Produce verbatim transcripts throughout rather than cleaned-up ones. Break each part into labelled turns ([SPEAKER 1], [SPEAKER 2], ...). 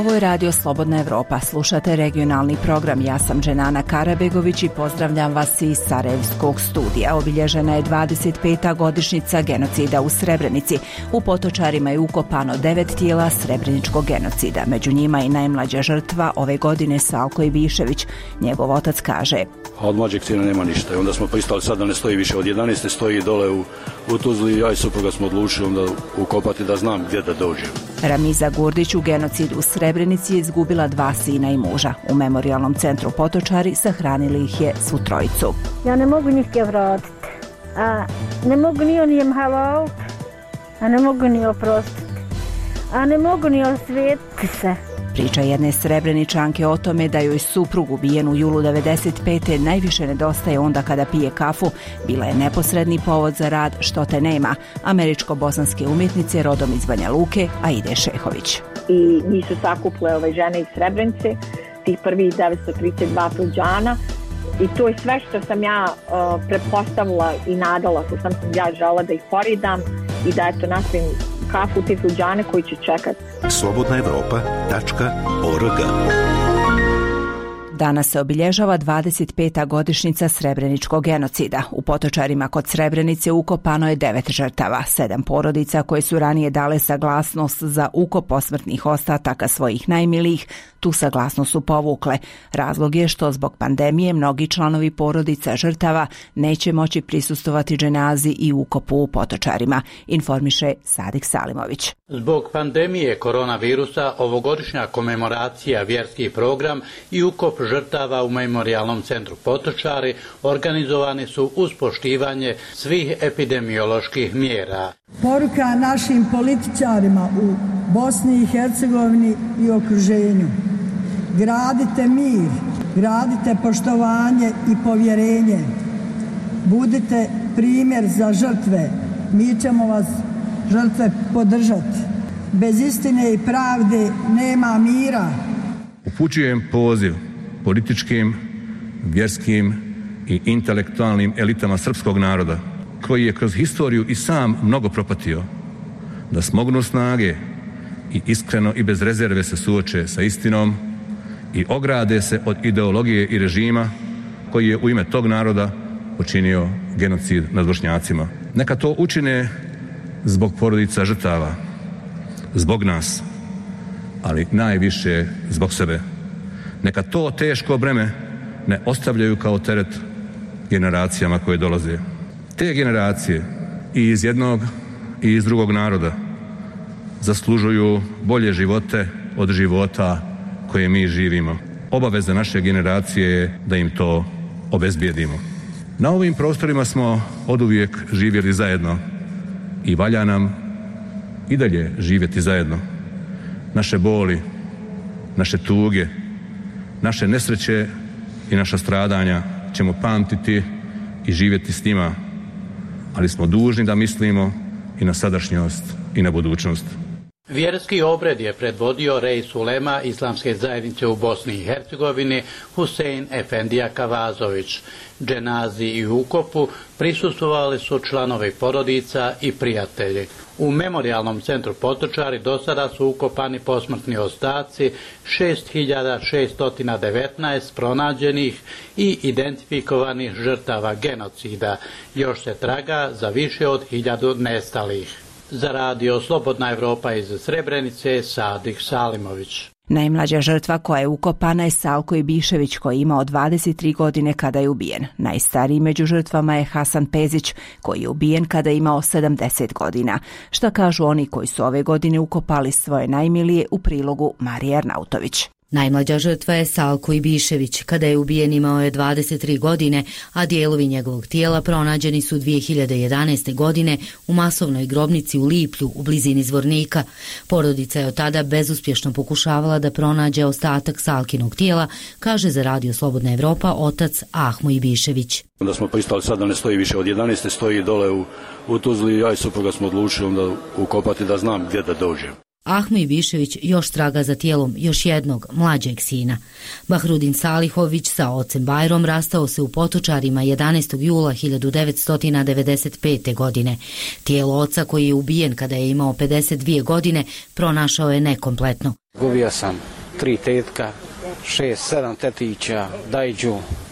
[SPEAKER 1] Ovo je Radio Slobodna Evropa. Slušate regionalni program. Ja sam Dženana Karabegović i pozdravljam vas iz Sarajevskog studija. Obilježena je dvadeset peta godišnjica genocida u Srebrenici. U Potočarima je ukopano devet tijela srebreničkog genocida. Među njima i najmlađa žrtva ove godine Salko Ibišević. Njegov otac kaže:
[SPEAKER 2] a od mlađeg sina nema ništa. I onda smo pristali sad da ne stoji više od jedanaeste, stoji dole u, u Tuzli. Ja i supruga smo odlučili onda ukopati da znam gdje da dođem.
[SPEAKER 1] Ramiza Gurdić u genocidu u Srebrenici je izgubila dva sina i muža. U memorijalnom centru Potočari sahranili ih je svu trojicu.
[SPEAKER 3] Ja ne mogu njih vratiti, a ne mogu ni onijem halal, a ne mogu ni oprostiti, a ne mogu ni osvetiti se.
[SPEAKER 1] Priča jedne Srebreničanke o tome da joj suprug ubijen u julu devedeset pete najviše nedostaje onda kada pije kafu, bila je neposredni povod za rad Što te nema, američko-bosanske umjetnice rodom iz Banja Luke, Aide Šehović.
[SPEAKER 4] I njih su sakupile ove žene iz Srebrenice, tih prvih devetsto trideset dva Fulđana, i to je sve što sam ja uh, pretpostavila i nadala se, sam sam ja žela da ih poridam i da eto nastavim kafu te Fulđane koji će čekati.
[SPEAKER 5] slobodna evropa tačka org.
[SPEAKER 1] Danas se obilježava dvadeset peta godišnjica Srebreničkog genocida. U Potočarima kod Srebrenice ukopano je devet žrtava, sedam porodica koje su ranije dale saglasnost za ukop posmrtnih ostataka svojih najmilijih, tu saglasnost su povukle. Razlog je što zbog pandemije mnogi članovi porodica žrtava neće moći prisustovati dženazi i ukopu u Potočarima, informiše Sadik Salimović.
[SPEAKER 6] Zbog pandemije koronavirusa ovogodišnja komemoracija, vjerski program i ukop žrtava u memorijalnom centru Potočari organizovani su uz poštivanje svih epidemioloških mjera.
[SPEAKER 7] Poruka našim političarima u Bosni i Hercegovini i okruženju: gradite mir, gradite poštovanje i povjerenje, budite primjer za žrtve, mi ćemo vas žrtve podržati. Bez istine i pravde nema mira.
[SPEAKER 8] Upućujem poziv političkim, vjerskim i intelektualnim elitama srpskog naroda, koji je kroz historiju i sam mnogo propatio, da smognu snage i iskreno i bez rezerve se suoče sa istinom i ograde se od ideologije i režima koji je u ime tog naroda počinio genocid nad Bošnjacima. Neka to učine zbog porodica žrtava, zbog nas, ali najviše zbog sebe. Neka to teško breme ne ostavljaju kao teret generacijama koje dolaze. Te generacije i iz jednog i iz drugog naroda zaslužuju bolje živote od života koje mi živimo. Obaveza naše generacije je da im to obezbijedimo. Na ovim prostorima smo oduvijek živjeli zajedno i valja nam i dalje živjeti zajedno. Naše boli, naše tuge, naše nesreće i naša stradanja ćemo pamtiti i živjeti s njima, ali smo dužni da mislimo i na sadašnjost i na budućnost.
[SPEAKER 6] Vjerski obred je predvodio Reis ulema Islamske zajednice u Bosni i Hercegovini Husein Efendija Kavazović. Dženazi i ukopu prisustvovali su članovi porodica i prijatelji. U memorijalnom centru Potočari do sada su ukopani posmrtni ostaci šest hiljada šesto devetnaest pronađenih i identifikovanih žrtava genocida. Još se traga za više od hiljadu nestalih. Za Radio Slobodna Evropa iz Srebrenice, Sadik Salimović.
[SPEAKER 1] Najmlađa žrtva koja je ukopana je Salko Ibišević, koji je imao dvadeset tri godine kada je ubijen. Najstariji među žrtvama je Hasan Pezić, koji je ubijen kada je imao sedamdeset godina. Šta kažu oni koji su ove godine ukopali svoje najmilije, u prilogu Marije Arnautović.
[SPEAKER 9] Najmlađa žrtva je Salko Ibišević. Kada je ubijen imao je dvadeset tri godine, a dijelovi njegovog tijela pronađeni su dvije hiljade jedanaeste. godine u masovnoj grobnici u Liplju u blizini Zvornika. Porodica je od tada bezuspješno pokušavala da pronađe ostatak Salkinog tijela, kaže za Radio Slobodna Evropa otac Ahmo Ibišević.
[SPEAKER 2] Onda smo pristali sad da ne stoji više od jedanaeste, stoji dole u, u Tuzli. Ja i supruga smo odlučili onda ukopati da znam gdje da dođem.
[SPEAKER 9] Ahmo Ibišević još traga za tijelom još jednog mlađeg sina. Bahrudin Salihović sa ocem Bajrom rastao se u Potočarima jedanaestog jula hiljadu devetsto devedeset pete. godine. Tijelo oca, koji je ubijen kada je imao pedeset dvije godine, pronašao je nekompletno.
[SPEAKER 10] Gubio sam tri tetka, šest, sedam tetića, dajđu,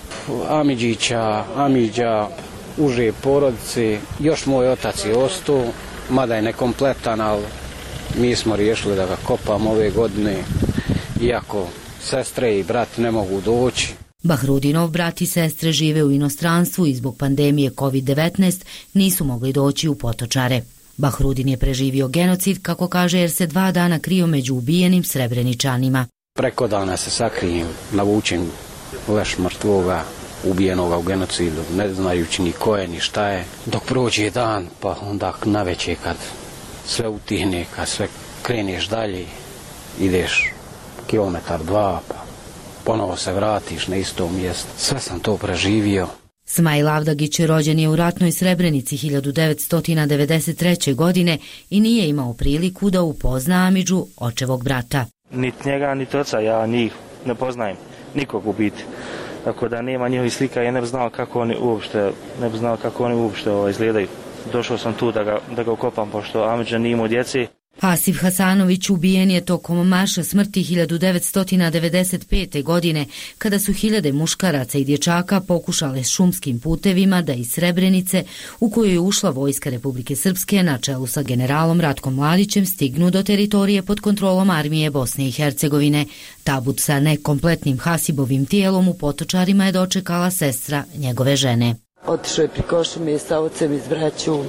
[SPEAKER 10] amidžića, amidža, uže porodice. Još moj otac je ostao, mada je nekompletan, ali mi smo riješili da ga kopamo ove godine, iako sestre i brat ne mogu doći.
[SPEAKER 9] Bahrudinov brat i sestre žive u inostranstvu i zbog pandemije kovid devetnaest nisu mogli doći u Potočare. Bahrudin je preživio genocid, kako kaže, jer se dva dana krio među ubijenim Srebreničanima.
[SPEAKER 10] Preko dana se sakrijem, navučem leš mrtvoga, ubijenoga u genocidu, ne znajući ni ko je, ni šta je. Dok prođe dan, pa onda navečer kad sve utihne, kad sve kreneš dalje, ideš kilometar, dva, pa ponovo se vratiš na isto mjesto. Sve sam to preživio.
[SPEAKER 9] Smajl Avdagić rođen je u ratnoj Srebrenici hiljadu devetsto devedeset treće. godine i nije imao priliku da upozna amidžu, očevog brata.
[SPEAKER 11] Niti njega, niti oca, ja njih ne poznajem, nikog u biti. Tako da nema njihovih slika, ja ne bi znao kako oni uopšte, ne bi znao kako oni uopšte ovaj, izgledaju. Došao sam tu da ga, da ga ukopam, pošto amidža nije imao djeci.
[SPEAKER 9] Asif Hasanović ubijen je tokom marša smrti hiljadu devetsto devedeset pete. godine, kada su hiljade muškaraca i dječaka pokušale šumskim putevima da iz Srebrenice, u koju je ušla vojska Republike Srpske na čelu sa generalom Ratkom Mladićem, stignu do teritorije pod kontrolom armije Bosne i Hercegovine. Tabut sa nekompletnim Hasibovim tijelom u Potočarima je dočekala sestra njegove žene.
[SPEAKER 12] Otišao je priko šume sa ocem iz braćom.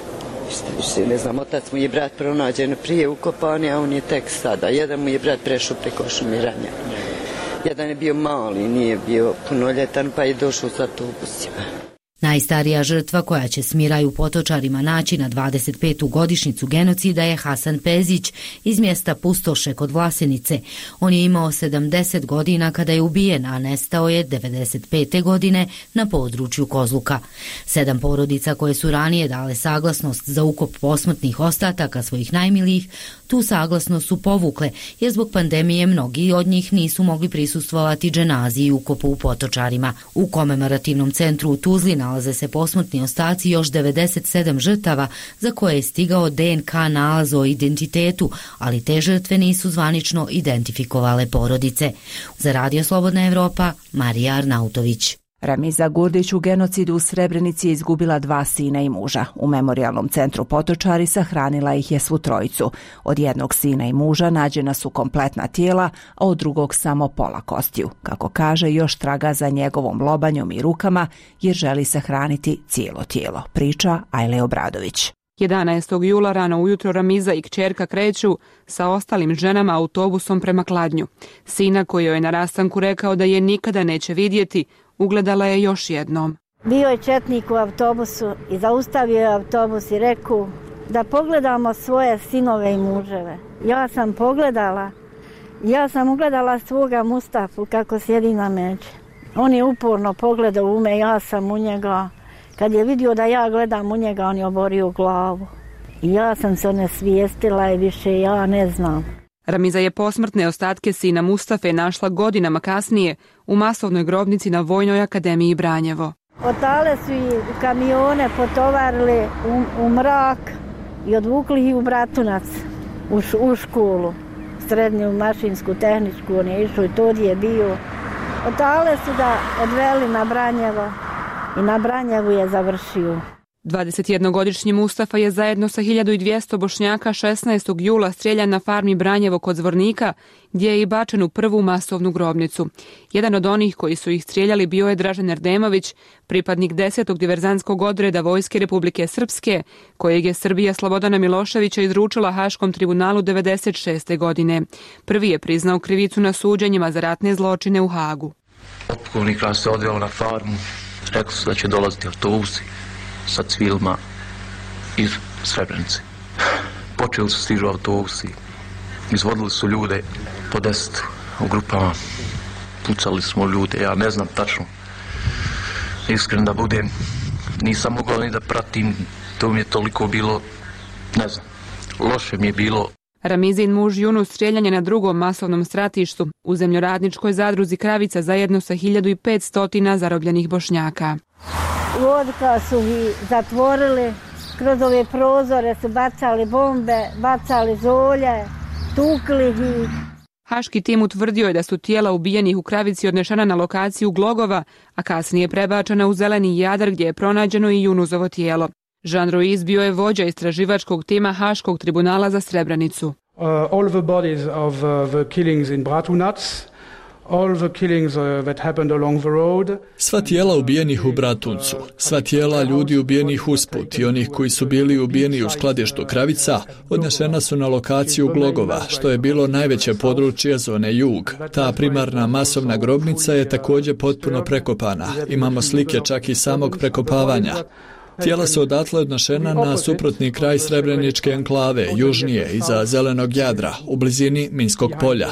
[SPEAKER 12] Više ne znam, otac mu je brat pronađen prije ukopan, a on je tek sada. Jedan mu je brat prešao preko šumiranja. Jedan je bio mali, nije bio punoljetan, pa je došao sa autobusima.
[SPEAKER 9] Najstarija žrtva koja će Smiraj u Potočarima naći na dvadeset petu godišnjicu genocida je Hasan Pezić iz mjesta Pustoše kod Vlasenice. On je imao sedamdeset godina kada je ubijen, a nestao je devedeset pete. godine na području Kozluka. Sedam porodica koje su ranije dale saglasnost za ukop posmrtnih ostataka svojih najmilijih, tu saglasnost su povukle, jer zbog pandemije mnogi od njih nisu mogli prisustvovati dženazi i ukopu u Potočarima. U komemorativnom centru u Tuzli nalaze se posmrtni ostaci još devedeset sedam žrtava za koje je stigao de en ka nalaz o identitetu, ali te žrtve nisu zvanično identifikovale porodice. Za Radio Slobodna Evropa, Marija Arnautović.
[SPEAKER 1] Ramiza Gurdić u genocidu u Srebrenici je izgubila dva sina i muža. U memorijalnom centru Potočari sahranila ih je svu trojicu. Od jednog sina i muža nađena su kompletna tijela, a od drugog samo pola kostiju. Kako kaže, još traga za njegovom lobanjom i rukama jer želi sahraniti cijelo tijelo. Priča Ajle Obradović.
[SPEAKER 13] jedanaestog jula rano ujutro Ramiza i kćerka kreću sa ostalim ženama autobusom prema Kladnju. Sina koji joj je na rastanku rekao da je nikada neće vidjeti, ugledala je još jednom.
[SPEAKER 3] Bio je četnik u autobusu i zaustavio je autobus i rekao da pogledamo svoje sinove i muževe. Ja sam pogledala, ja sam ugledala svoga Mustafu kako sjedi na međi. On je uporno pogledao u me, ja sam u njega. Kad je vidio da ja gledam u njega, on je oborio glavu. I ja sam se onesvijestila i više ja ne znam.
[SPEAKER 13] Ramiza je posmrtne ostatke sina Mustafe našla godinama kasnije u masovnoj grobnici na Vojnoj akademiji Branjevo.
[SPEAKER 3] Otale su ih u kamione potovarili u, u mrak i odvukli ih u Bratunac, u, u školu, srednju mašinsku, tehničku, on je išao i to je bio. Otale su da odveli na Branjevo i na Branjevu je završio.
[SPEAKER 13] dvadesetjednogodišnji Mustafa je zajedno sa hiljadu dvjesto Bošnjaka šesnaestog jula strijeljan na farmi Branjevo kod Zvornika, gdje je i bačen u prvu masovnu grobnicu. Jedan od onih koji su ih strijeljali bio je Dražen Erdemović, pripadnik desetog diverzantskog odreda Vojske Republike Srpske, kojeg je Srbija Slobodana Miloševića izručila Haškom tribunalu devedeset šeste. godine. Prvi je priznao krivicu na suđenjima za ratne zločine u Hagu.
[SPEAKER 14] Opkovnik nas se odveo na farmu, rekli su da će dolaziti autobusi sa civilima iz Srebrenice. Počeli su stižu autobusi, izvodili su ljude po deset u grupama, pucali smo ljude, ja ne znam tačno. Iskren da budem, nisam mogao ni da pratim, to mi je toliko bilo, ne znam, loše mi je bilo.
[SPEAKER 13] Ramizin muž Junus strijeljan je na drugom masovnom stratištu u zemljoradničkoj zadruzi Kravica zajedno sa hiljadu petsto zarobljenih Bošnjaka.
[SPEAKER 3] Vodka su ih zatvorili, kroz ove prozore su bacali bombe, bacali zolje, tukli ih.
[SPEAKER 13] Haški tim utvrdio je da su tijela ubijenih u Kravici odnešena na lokaciju Glogova, a kasnije prebačena u Zeleni Jadar gdje je pronađeno i Junuzovo tijelo. Jean Ruiz bio je vođa istraživačkog tima Haškog tribunala za Srebrenicu.
[SPEAKER 15] Uh, all the bodies of uh, the killings in Bratunac, all the killings uh, that happened along the road.
[SPEAKER 16] Sva tijela ubijenih u Bratuncu, sva tijela ljudi ubijenih usput i onih koji su bili ubijeni u skladištu Kravica odnesena su na lokaciju Glogova, što je bilo najveće područje zone Jug. Ta primarna masovna grobnica je također potpuno prekopana. Imamo slike čak i samog prekopavanja. Tijela su odatle odnošena na suprotni kraj Srebreničke enklave, južnije, iza Zelenog Jadra, u blizini Minskog polja.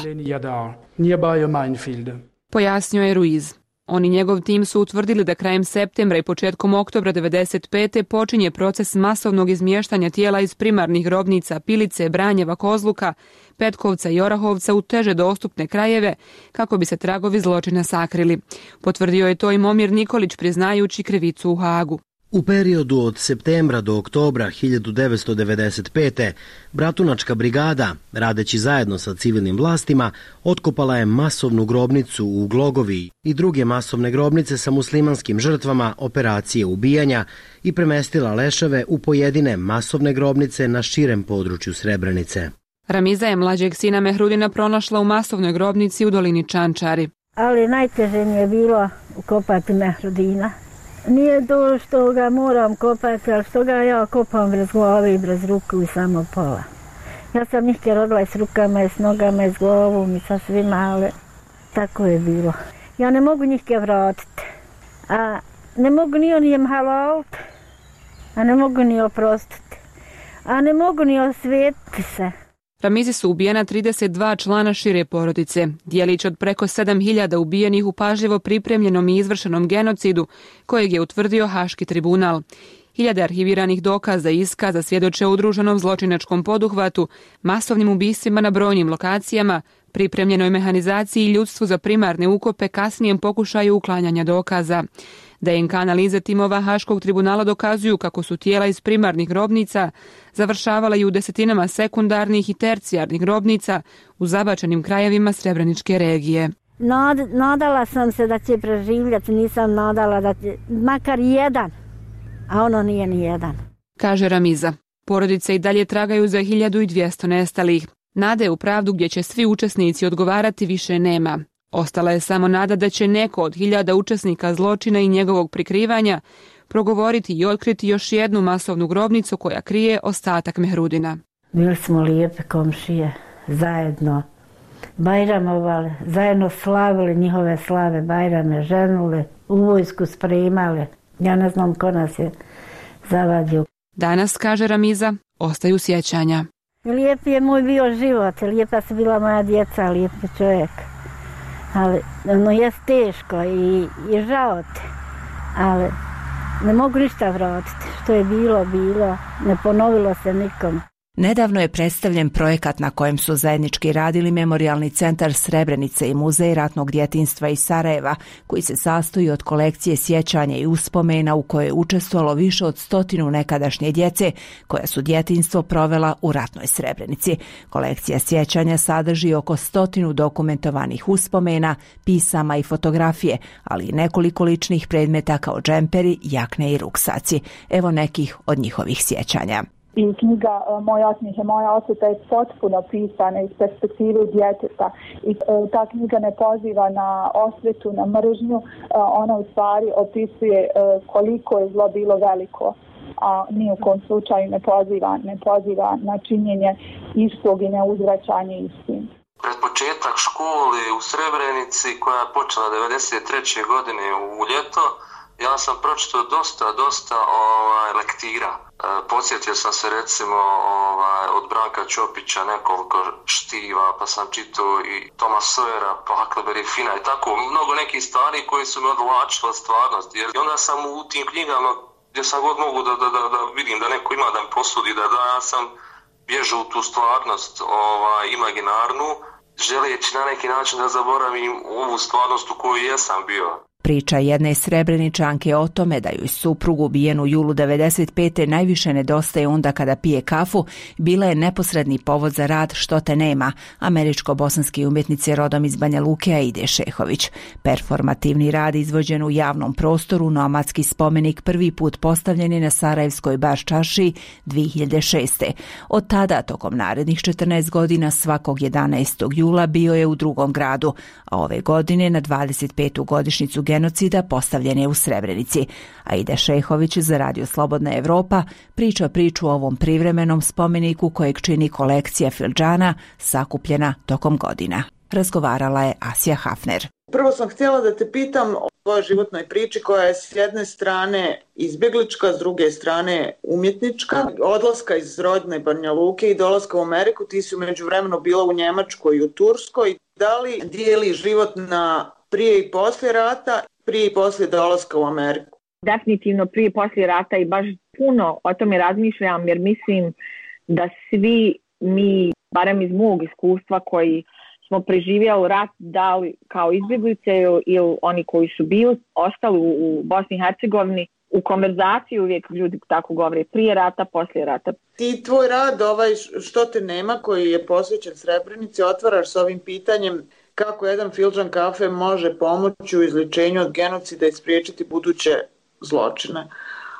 [SPEAKER 13] Pojasnio je Ruiz. On i njegov tim su utvrdili da krajem septembra i početkom oktobra devedeset pete počinje proces masovnog izmještanja tijela iz primarnih grobnica Pilice, Branjeva, Kozluka, Petkovca i Orahovca u teže dostupne krajeve kako bi se tragovi zločina sakrili. Potvrdio je to i Momir Nikolić priznajući krivicu u Hagu.
[SPEAKER 17] U periodu od septembra do oktobra hiljadu devetsto devedeset pete. Bratunačka brigada, radeći zajedno sa civilnim vlastima, otkopala je masovnu grobnicu u Glogovi i druge masovne grobnice sa muslimanskim žrtvama operacije ubijanja i premestila leševe u pojedine masovne grobnice na širem području Srebrenice.
[SPEAKER 13] Ramiza je mlađeg sina Mehrudina pronašla u masovnoj grobnici u dolini Čančari.
[SPEAKER 3] Ali najteže mi je bilo ukopati Mehrudina. Nije to što ga moram kopati, ali što ga ja kopam bez glave i bez ruku i samo pola. Ja sam njihke rodila i s rukama i s nogama i s glavom i sa svima, ali tako je bilo. Ja ne mogu njihke vratiti, a ne mogu ni onijem halaliti, a ne mogu ni oprostiti, a ne mogu ni osvijetiti se.
[SPEAKER 13] Ramizi su ubijena trideset dva člana šire porodice, dijelić od preko sedam hiljada ubijenih u pažljivo pripremljenom i izvršenom genocidu kojeg je utvrdio Haški tribunal. Hiljade arhiviranih dokaza i iskaza svjedoče o udruženom zločinačkom poduhvatu, masovnim ubistvima na brojnim lokacijama, pripremljenoj mehanizaciji i ljudstvu za primarne ukope, kasnijem pokušaju uklanjanja dokaza. D N K analize timova Haškog tribunala dokazuju kako su tijela iz primarnih grobnica završavala i u desetinama sekundarnih i tercijarnih grobnica u zabačenim krajevima Srebreničke regije.
[SPEAKER 3] Nad, nadala sam se da će preživljati, nisam nadala da će makar jedan, a ono nije ni jedan.
[SPEAKER 13] Kaže Ramiza. Porodice i dalje tragaju za hiljadu dvjesto nestalih. Nade u pravdu gdje će svi učesnici odgovarati više nema. Ostala je samo nada da će neko od hiljada učesnika zločina i njegovog prikrivanja progovoriti i otkriti još jednu masovnu grobnicu koja krije ostatak Mehrudina.
[SPEAKER 3] Bili smo lijepe komšije, zajedno bajramovali, zajedno slavili njihove slave bajrame, ženuli, u vojsku spremali. Ja ne znam ko nas je zavadio.
[SPEAKER 13] Danas, kaže Ramiza, ostaju sjećanja.
[SPEAKER 3] Lijep je moj bio život, lijepa su bila moja djeca, lijep je čovjek. Ali ono je teško i, i žao te, ali ne mogu ništa vratiti. Što je bilo, bilo, ne ponovilo se nikom.
[SPEAKER 1] Nedavno je predstavljen projekat na kojem su zajednički radili Memorijalni centar Srebrenice i Muzej ratnog djetinjstva iz Sarajeva, koji se sastoji od kolekcije sjećanja i uspomena u kojoj je učestvovalo više od stotinu nekadašnje djece koja su djetinjstvo provela u ratnoj Srebrenici. Kolekcija sjećanja sadrži oko stotinu dokumentovanih uspomena, pisama i fotografije, ali i nekoliko ličnih predmeta kao džemperi, jakne i ruksaci. Evo nekih od njihovih sjećanja.
[SPEAKER 18] I knjiga Moj osmijeh je moja osveta je potpuno pisana iz perspektive djeteta i ta knjiga ne poziva na osvetu, na mržnju, ona u stvari opisuje koliko je zlo bilo veliko, a ni u kom slučaju ne poziva, ne poziva na činjenje istog i neuzvraćanje istim.
[SPEAKER 19] Pred početak škole u Srebrenici koja je počela devedeset treće godine u ljeto, ja sam pročitao dosta, dosta ovaj, lektira. E, podsjetio sam se recimo ovaj, od Branka Ćopića nekoliko štiva, pa sam čitao i Toma Sawyera, pa Huckleberry Finna i tako mnogo nekih stvari koje su me odvlačile od stvarnosti. I onda sam u tim knjigama gdje sam god mogu da, da, da, da vidim da neko ima da mi posudi, da, da ja sam bježao u tu stvarnost ovaj, imaginarnu, želeći na neki način da zaboravim ovu stvarnost u kojoj jesam bio.
[SPEAKER 1] Priča jedne Srebreničanke o tome da joj suprug ubijen u julu devedeset pete najviše nedostaje onda kada pije kafu, bila je neposredni povod za rad Što te nema, američko-bosanski umjetnice rodom iz Banja Luke Aide Šehović. Performativni rad izvođen u javnom prostoru, nomadski spomenik prvi put postavljen je na Sarajevskoj baš čaršiji dvije hiljade šeste. Od tada, tokom narednih četrnaest godina, svakog jedanaestog jula bio je u drugom gradu, a ove godine na dvadeset petu godišnjicu genocida postavljen je u Srebrenici. Aida Šehović za Radio Slobodna Evropa priča priču o ovom privremenom spomeniku kojeg čini kolekcija fildžana sakupljena tokom godina. Razgovarala je Asija Hafner.
[SPEAKER 20] Prvo sam htjela da te pitam o tvojoj životnoj priči koja je s jedne strane izbjeglička, s druge strane umjetnička. Odlaska iz rodne Banja Luke i dolaska u Ameriku, ti si u međuvremenu bila u Njemačkoj i u Turskoj. Da li dijeli život na prije i poslije rata, prije i poslije dolaska u Ameriku?
[SPEAKER 4] Definitivno prije i poslije rata i baš puno o tome razmišljam jer mislim da svi mi, barem iz mog iskustva koji smo preživjeli rat, da li kao izbjeglice ili oni koji su bili, ostali u Bosni i Hercegovini, u konverzaciji uvijek ljudi tako govore prije rata, poslije rata.
[SPEAKER 20] Ti tvoj rad, ovaj Što te nema, koji je posvećen Srebrenici, otvaraš s ovim pitanjem kako jedan fildžan kafe može pomoći u izlječenju od genocida i spriječiti buduće zločine.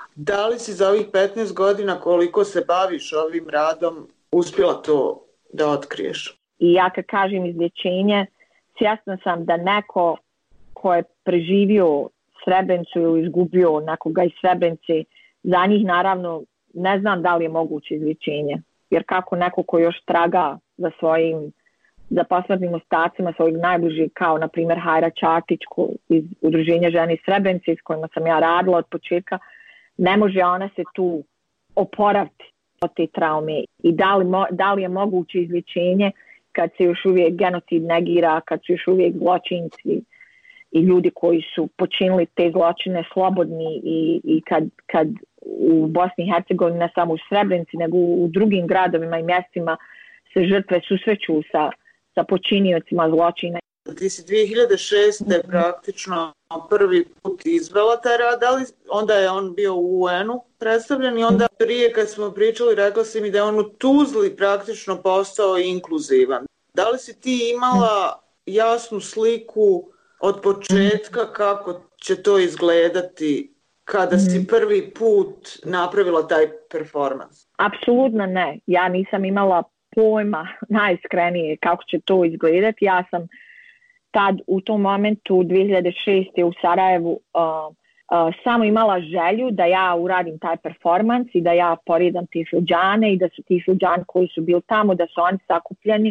[SPEAKER 20] Da li si za ovih petnaest godina koliko se baviš ovim radom uspjela to da otkriješ?
[SPEAKER 4] I ja kad kažem izlječenje, svjesna sam da neko ko je preživio Srebrenicu ili izgubio nekoga iz Srebrenice, za njih naravno ne znam da li je moguće izlječenje. Jer kako neko ko još traga za svojim za posmrtnim ostacima svojih najbližih, kao na primjer Hajra Čatić iz Udruženja žene iz Srebrenice s kojima sam ja radila od početka, ne može ona se tu oporaviti od te traume i da li, da li je moguće izlječenje kad se još uvijek genocid negira, kad su još uvijek zločinci i ljudi koji su počinili te zločine slobodni i, i kad, kad u Bosni i Hercegovini, ne samo u Srebrenici, nego u drugim gradovima i mjestima se žrtve susreću sa sa počiniocima zločina.
[SPEAKER 20] Ti si dvije hiljade šeste praktično prvi put izvela taj rad, ali onda je on bio u U N-u predstavljen i onda prije kad smo pričali rekla si mi da je on u Tuzli praktično postao inkluzivan. Da li si ti imala jasnu sliku od početka kako će to izgledati kada si prvi put napravila taj performans?
[SPEAKER 4] Apsolutno ne. Ja nisam imala pojma najiskrenije kako će to izgledati. Ja sam tad u tom momentu dvije hiljade šeste u Sarajevu uh, uh, samo imala želju da ja uradim taj performans i da ja poredam te fildžane i da su ti fildžani koji su bili tamo, da su oni sakupljeni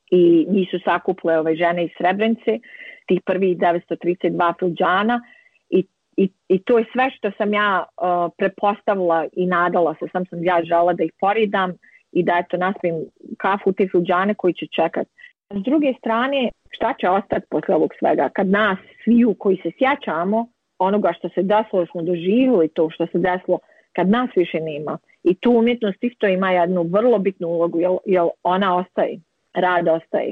[SPEAKER 4] i nisu sakuple ove žene iz Srebrenice, tih prvih devetsto trideset dva fildžana i, i, i to je sve što sam ja uh, prepostavila i nadala se, sam sam ja žela da ih poredam i da eto naspim kafu u te fildžane koji će čekati. S druge strane, šta će ostati posle ovog svega? Kad nas sviju koji se sjećamo onoga što se desilo, smo doživjeli to što se desilo, kad nas više nema. I tu umjetnost isto ima jednu vrlo bitnu ulogu, jer, jer ona ostaje, rad ostaje.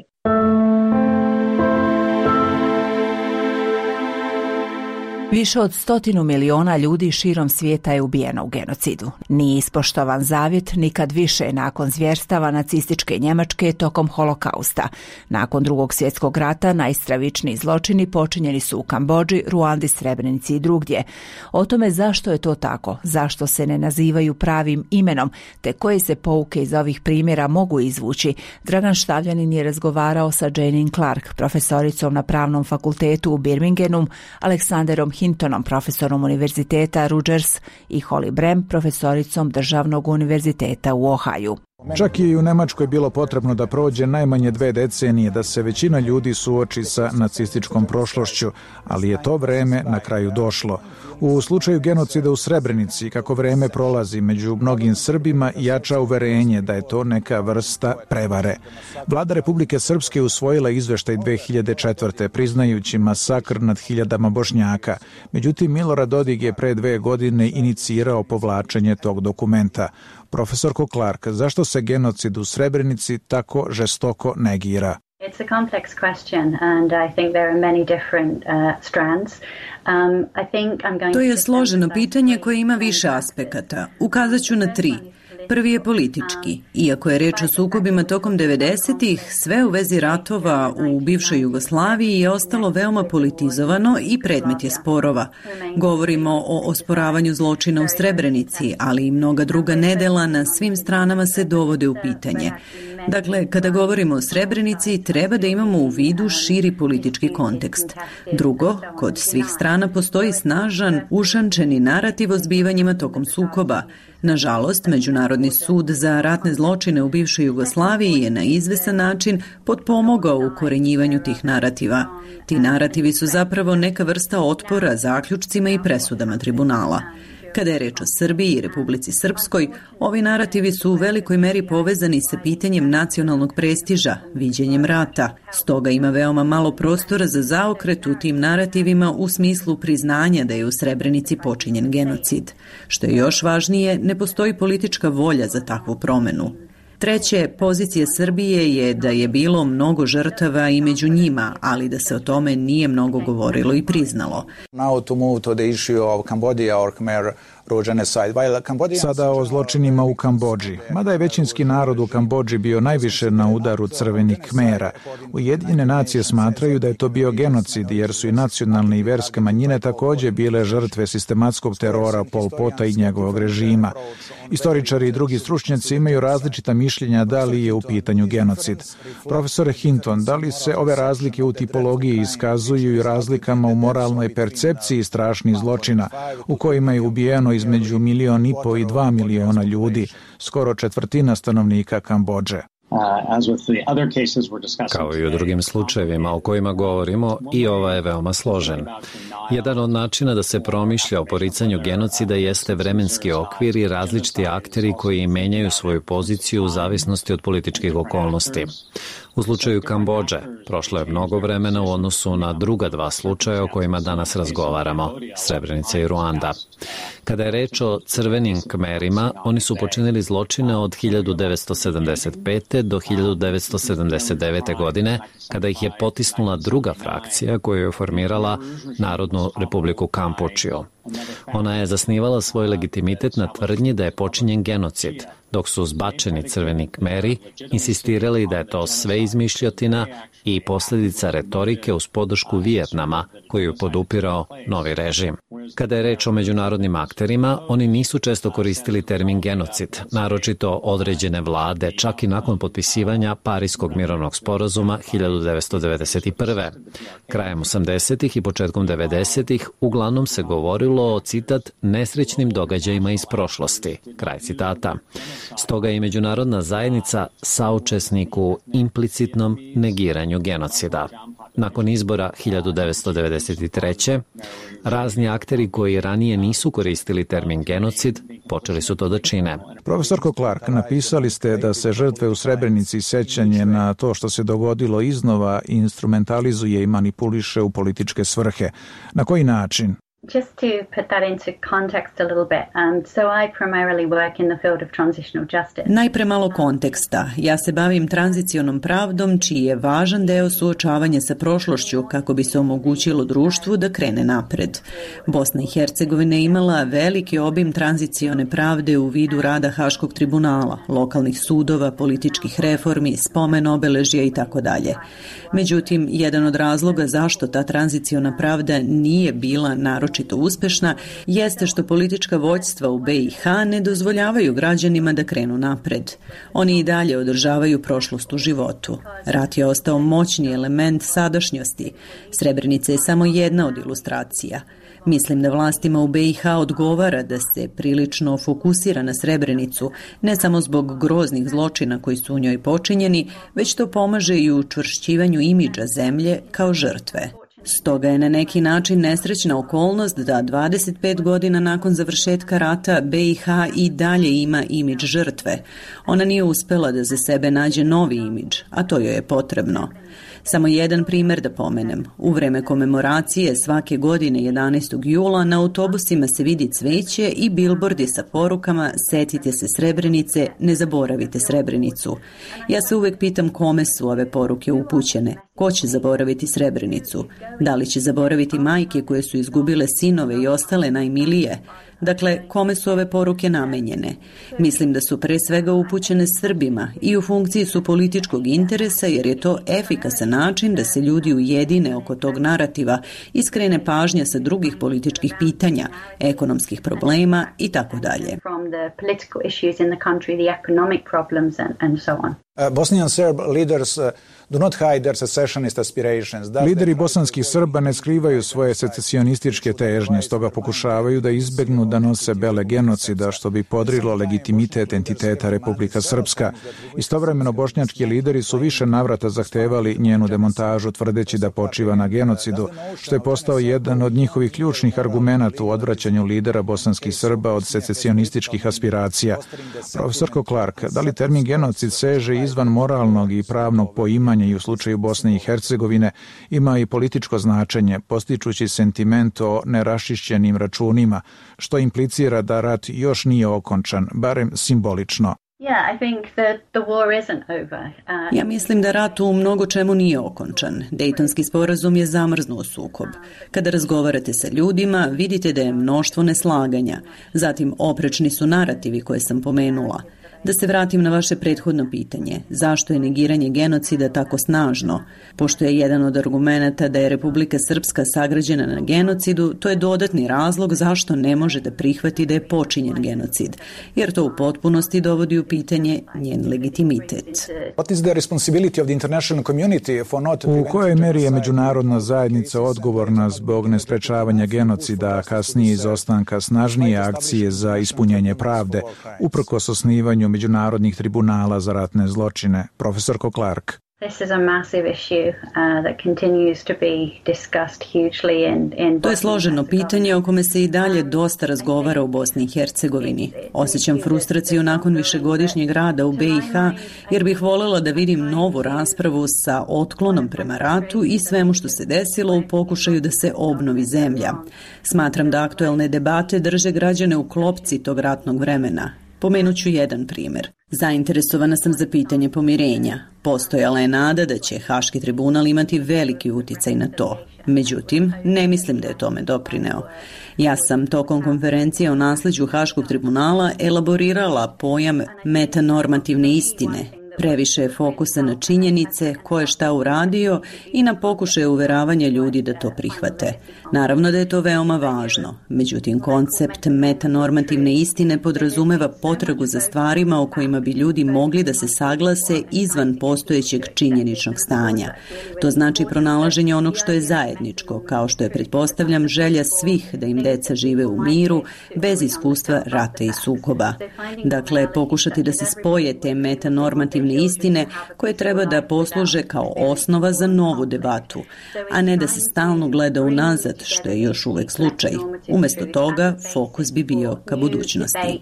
[SPEAKER 1] Više od stotinu miliona ljudi širom svijeta je ubijeno u genocidu. Nije ispoštovan zavjet nikad više nakon zvjerstava nacističke Njemačke tokom holokausta. Nakon drugog svjetskog rata najstravičniji zločini počinjeni su u Kambodži, Ruandi, Srebrenici i drugdje. O tome zašto je to tako, zašto se ne nazivaju pravim imenom, te koje se pouke iz ovih primjera mogu izvući, Dragan Štavljanin je razgovarao sa Janine Clark, profesoricom na Pravnom fakultetu u Birminghamu, Aleksanderom Hintonom, profesorom Univerziteta Rutgers i Holly Brem, profesoricom Državnog univerziteta u Ohaju.
[SPEAKER 21] Čak je i u Nemačkoj bilo potrebno da prođe najmanje dve decenije da se većina ljudi suoči sa nacističkom prošlošću, ali je to vreme na kraju došlo. U slučaju genocida u Srebrenici, kako vreme prolazi, među mnogim Srbima jača uverenje da je to neka vrsta prevare. Vlada Republike Srpske usvojila izveštaj dve hiljade četvrte priznajući masakr nad hiljadama Bošnjaka. Međutim, Milorad Dodik je pre dve godine inicirao povlačenje tog dokumenta. Profesorko Clark, zašto se genocid u Srebrenici tako žestoko negira?
[SPEAKER 5] It's a complex question and I think there are many different uh, strands. Um, I think I'm going
[SPEAKER 22] to je složeno pitanje koje ima više aspekata. Ukazat ću na tri. Prvi je politički. Iako je reč o sukobima tokom devedesetih, sve u vezi ratova u bivšoj Jugoslaviji je ostalo veoma politizovano i predmet je sporova. Govorimo o osporavanju zločina u Srebrenici, ali i mnoga druga nedela na svim stranama se dovode u pitanje. Dakle, kada govorimo o Srebrenici, treba da imamo u vidu širi politički kontekst. Drugo, kod svih strana postoji snažan, ušančeni narativ o zbivanjima tokom sukoba. Nažalost, Međunarodni sud za ratne zločine u bivšoj Jugoslaviji je na izvesan način potpomogao u korenjivanju tih narativa. Ti narativi su zapravo neka vrsta otpora zaključcima i presudama tribunala. Kada je reč o Srbiji i Republici Srpskoj, ovi narativi su u velikoj meri povezani sa pitanjem nacionalnog prestiža, viđenjem rata. Stoga ima veoma malo prostora za zaokret u tim narativima u smislu priznanja da je u Srebrenici počinjen genocid. Što je još važnije, ne postoji politička volja za takvu promenu. Treće, pozicija Srbije je da je bilo mnogo žrtava i među njima, ali da se o tome nije mnogo govorilo i priznalo.
[SPEAKER 21] Sada o zločinima u Kambodži. Mada je većinski narod u Kambodži bio najviše na udaru crvenih Kmera, Ujedinjene nacije smatraju da je to bio genocid jer su i nacionalne i verske manjine također bile žrtve sistematskog terora Pol Pota i njegovog režima. Istoričari i drugi stručnjaci imaju različita mišljenja da li je u pitanju genocid. Profesore Hinton, da li se ove razlike u tipologiji iskazuju i razlikama u moralnoj percepciji strašnih zločina u kojima je ubijeno između milion i po i dva miliona ljudi, skoro četvrtina stanovnika Kambodže.
[SPEAKER 23] Kao i u drugim slučajevima o kojima govorimo, i ova je veoma složen. Jedan od načina da se promišlja o poricanju genocida jeste vremenski okvir i različiti akteri koji menjaju svoju poziciju u zavisnosti od političkih okolnosti. U slučaju Kambodže prošlo je mnogo vremena u odnosu na druga dva slučaja o kojima danas razgovaramo, Srebrenica i Ruanda. Kada je reč o crvenim Kmerima, oni su počinili zločine od hiljadu devetsto sedamdeset pete. do hiljadu devetsto sedamdeset devete. godine, kada ih je potisnula druga frakcija koju je formirala Narodnu republiku Kampučio. Ona je zasnivala svoj legitimitet na tvrdnji da je počinjen genocid, dok su zbačeni crveni Kmeri insistirali da je to sve izmišljotina i posljedica retorike uz podršku Vijetnama koju je podupirao novi režim. Kada je reč o međunarodnim akterima, oni nisu često koristili termin genocid, naročito određene vlade, čak i nakon potpisivanja Pariskog mirovnog sporazuma hiljadu devetsto devedeset prve. Krajem osamdesetih i početkom devedesetih uglavnom se govorilo o, citat, nesrećnim događajima iz prošlosti, kraj citata. Stoga je i međunarodna zajednica saučesnik u implicitnom negiranju genocida. Nakon izbora hiljadu devetsto devedeset treće. razni akteri koji ranije nisu koristili termin genocid počeli su to da čine.
[SPEAKER 21] Profesorko Clark, napisali ste da se žrtve u Srebrenici sećanje na to što se dogodilo iznova instrumentalizuje i manipuliše u političke svrhe. Na koji način?
[SPEAKER 5] Just to put that into context a little bit, um, so I primarily work in the field of transitional justice.
[SPEAKER 22] Najpre malo konteksta. Ja se bavim tranzicionom pravdom, čiji je važan deo suočavanja sa prošlošću kako bi se omogućilo društvu da krene napred. Bosna i Hercegovina je imala veliki obim tranzicione pravde u vidu rada Haškog tribunala, lokalnih sudova, političkih reformi, spomen obeležja i tako dalje. Međutim, jedan od razloga zašto ta tranziciona pravda nije bila naročito uspešna jeste što politička vođstva u be i ha ne dozvoljavaju građanima da krenu napred. Oni i dalje održavaju prošlost u životu. Rat je ostao moćni element sadašnjosti. Srebrenica je samo jedna od ilustracija. Mislim da vlastima u be i ha odgovara da se prilično fokusira na Srebrenicu, ne samo zbog groznih zločina koji su u njoj počinjeni, već to pomaže i u učvršćivanju imidža zemlje kao žrtve. Stoga je na neki način nesrećna okolnost da dvadeset pet godina nakon završetka rata be i ha i dalje ima imidž žrtve. Ona nije uspela da za sebe nađe novi imidž, a to joj je potrebno. Samo jedan primjer da pomenem. U vreme komemoracije svake godine jedanaestog jula na autobusima se vidi cveće i bilbordi sa porukama setite se Srebrenice, ne zaboravite Srebrenicu. Ja se uvek pitam kome su ove poruke upućene. Ko će zaboraviti Srebrenicu? Da li će zaboraviti majke koje su izgubile sinove i ostale najmilije? Dakle, kome su ove poruke namenjene? Mislim da su pre svega upućene Srbima i u funkciji su političkog interesa jer je to efikasan način da se ljudi ujedine oko tog narativa i skrene pažnja sa drugih političkih pitanja, ekonomskih problema i tako dalje.
[SPEAKER 21] Bosnian Serb leaders do not hide their secessionist aspirations. Lideri bosanskih Srba ne skrivaju svoje secesionističke težnje, stoga pokušavaju da izbegnu da nose bele genocida, što bi podrilo legitimitet entiteta Republika Srpska. Istovremeno bošnjački lideri su više navrata zahtevali njenu demontažu, tvrdeći da počiva na genocidu, što je postao jedan od njihovih ključnih argumenata u odvraćanju lidera bosanskih Srba od secesionističkih aspiracija. Profesorko Clark, da li termin genocid seže izvan moralnog i pravnog poimanja i u slučaju Bosne i Hercegovine ima i političko značenje, postičući sentiment o neraščišćenim računima, što implicira da rat još nije okončan, barem simbolično.
[SPEAKER 22] Ja mislim da rat u mnogo čemu nije okončan. Dejtonski sporazum je zamrznuo sukob. Kada razgovarate sa ljudima, vidite da je mnoštvo neslaganja. Zatim oprečni su narativi koje sam pomenula. Da se vratim na vaše prethodno pitanje, zašto je negiranje genocida tako snažno? Pošto je jedan od argumenata da je Republika Srpska sagrađena na genocidu, to je dodatni razlog zašto ne može da prihvati da je počinjen genocid, jer to u potpunosti dovodi u pitanje njen legitimitet.
[SPEAKER 21] U kojoj meri je međunarodna zajednica odgovorna zbog nesprečavanja genocida, a kasnije izostanka snažnije akcije za ispunjenje pravde, uprkos osnivanju međunarodnih tribunala za ratne zločine? Profesorko Clark.
[SPEAKER 22] To je složeno pitanje o kome se i dalje dosta razgovara u Bosni i Hercegovini. Osjećam frustraciju nakon višegodišnjeg rada u B i H jer bih voljela da vidim novu raspravu sa otklonom prema ratu i svemu što se desilo u pokušaju da se obnovi zemlja. Smatram da aktuelne debate drže građane u klopci tog ratnog vremena. Pomenut ću jedan primjer. Zainteresovana sam za pitanje pomirenja. Postojala je nada da će Haški tribunal imati veliki uticaj na to. Međutim, ne mislim da je tome doprineo. Ja sam tokom konferencije o nasleđu Haškog tribunala elaborirala pojam metanormativne istine. Previše je fokusa na činjenice, ko je šta uradio i na pokušaje uveravanja ljudi da to prihvate. Naravno da je to veoma važno. Međutim, koncept metanormativne istine podrazumeva potragu za stvarima o kojima bi ljudi mogli da se saglase izvan postojećeg činjeničnog stanja. To znači pronalaženje onog što je zajedničko, kao što je, pretpostavljam, želja svih da im deca žive u miru, bez iskustva rata i sukoba. Dakle, pokušati da se spoje te metanormativne istine koje treba da posluže kao osnova za novu debatu, a ne da se stalno gleda unazad, što je još uvek slučaj. Umesto toga, fokus bi bio ka budućnosti.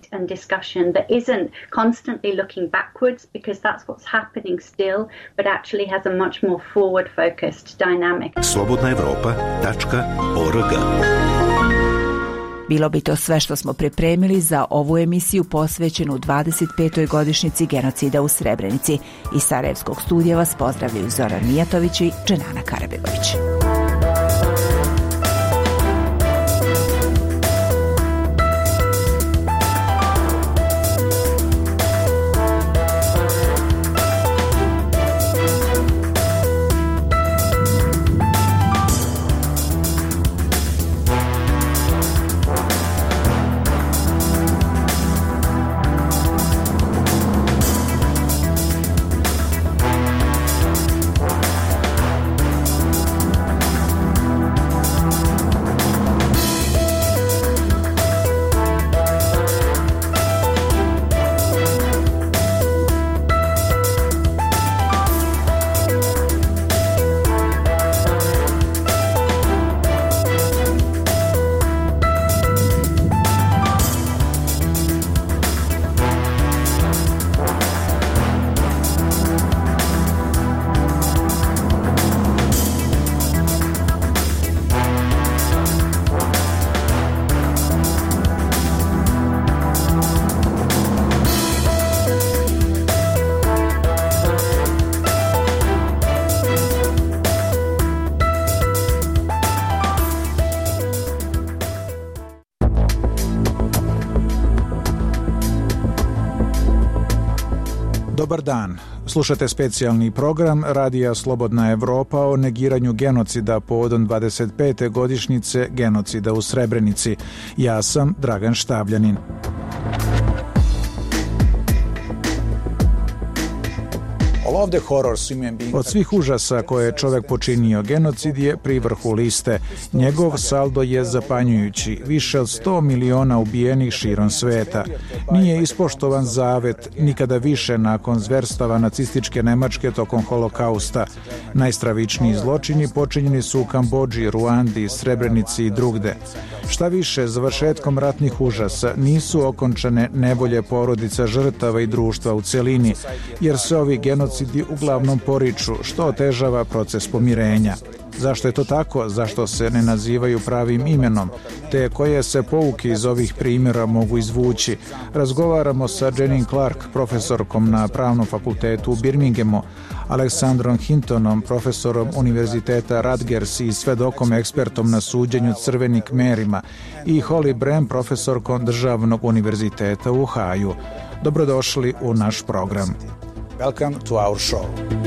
[SPEAKER 6] slobodna evropa tačka org.
[SPEAKER 1] Bilo bi to sve što smo pripremili za ovu emisiju posvećenu dvadeset petoj godišnjici genocida u Srebrenici. Iz Sarajevskog studija vas pozdravljaju Zoran Mijatović i Dženana Karabegović.
[SPEAKER 21] Dobar dan. Slušate specijalni program Radija Slobodna Evropa o negiranju genocida povodom dvadeset pete godišnjice genocida u Srebrenici. Ja sam Dragan Štabljanin. Od svih užasa koje je čovek počinio, genocid je pri vrhu liste. Njegov saldo je zapanjujući, više od sto miliona ubijenih širom sveta. Nije ispoštovan zavet nikada više nakon zverstava nacističke Nemačke tokom holokausta. Najstravičniji zločini počinjeni su u Kambodži, Ruandi, Srebrenici i drugde. Šta više, završetkom ratnih užasa nisu okončane nevolje porodica žrtava i društva u celini, jer se ovi genocidi uglavnom poriču, što otežava proces pomirenja. Zašto je to tako? Zašto se ne nazivaju pravim imenom? Te koje se pouke iz ovih primjera mogu izvući? Razgovaramo sa Jeanine Clark, profesorkom na Pravnom fakultetu u Birminghamu, Aleksandrom Hintonom, profesorom Univerziteta Rutgers i svedokom ekspertom na suđenju crvenim kmerima, i Holly Brem, profesorkom Državnog univerziteta u Ohaju. Dobrodošli u naš program.
[SPEAKER 2] Welcome to our show.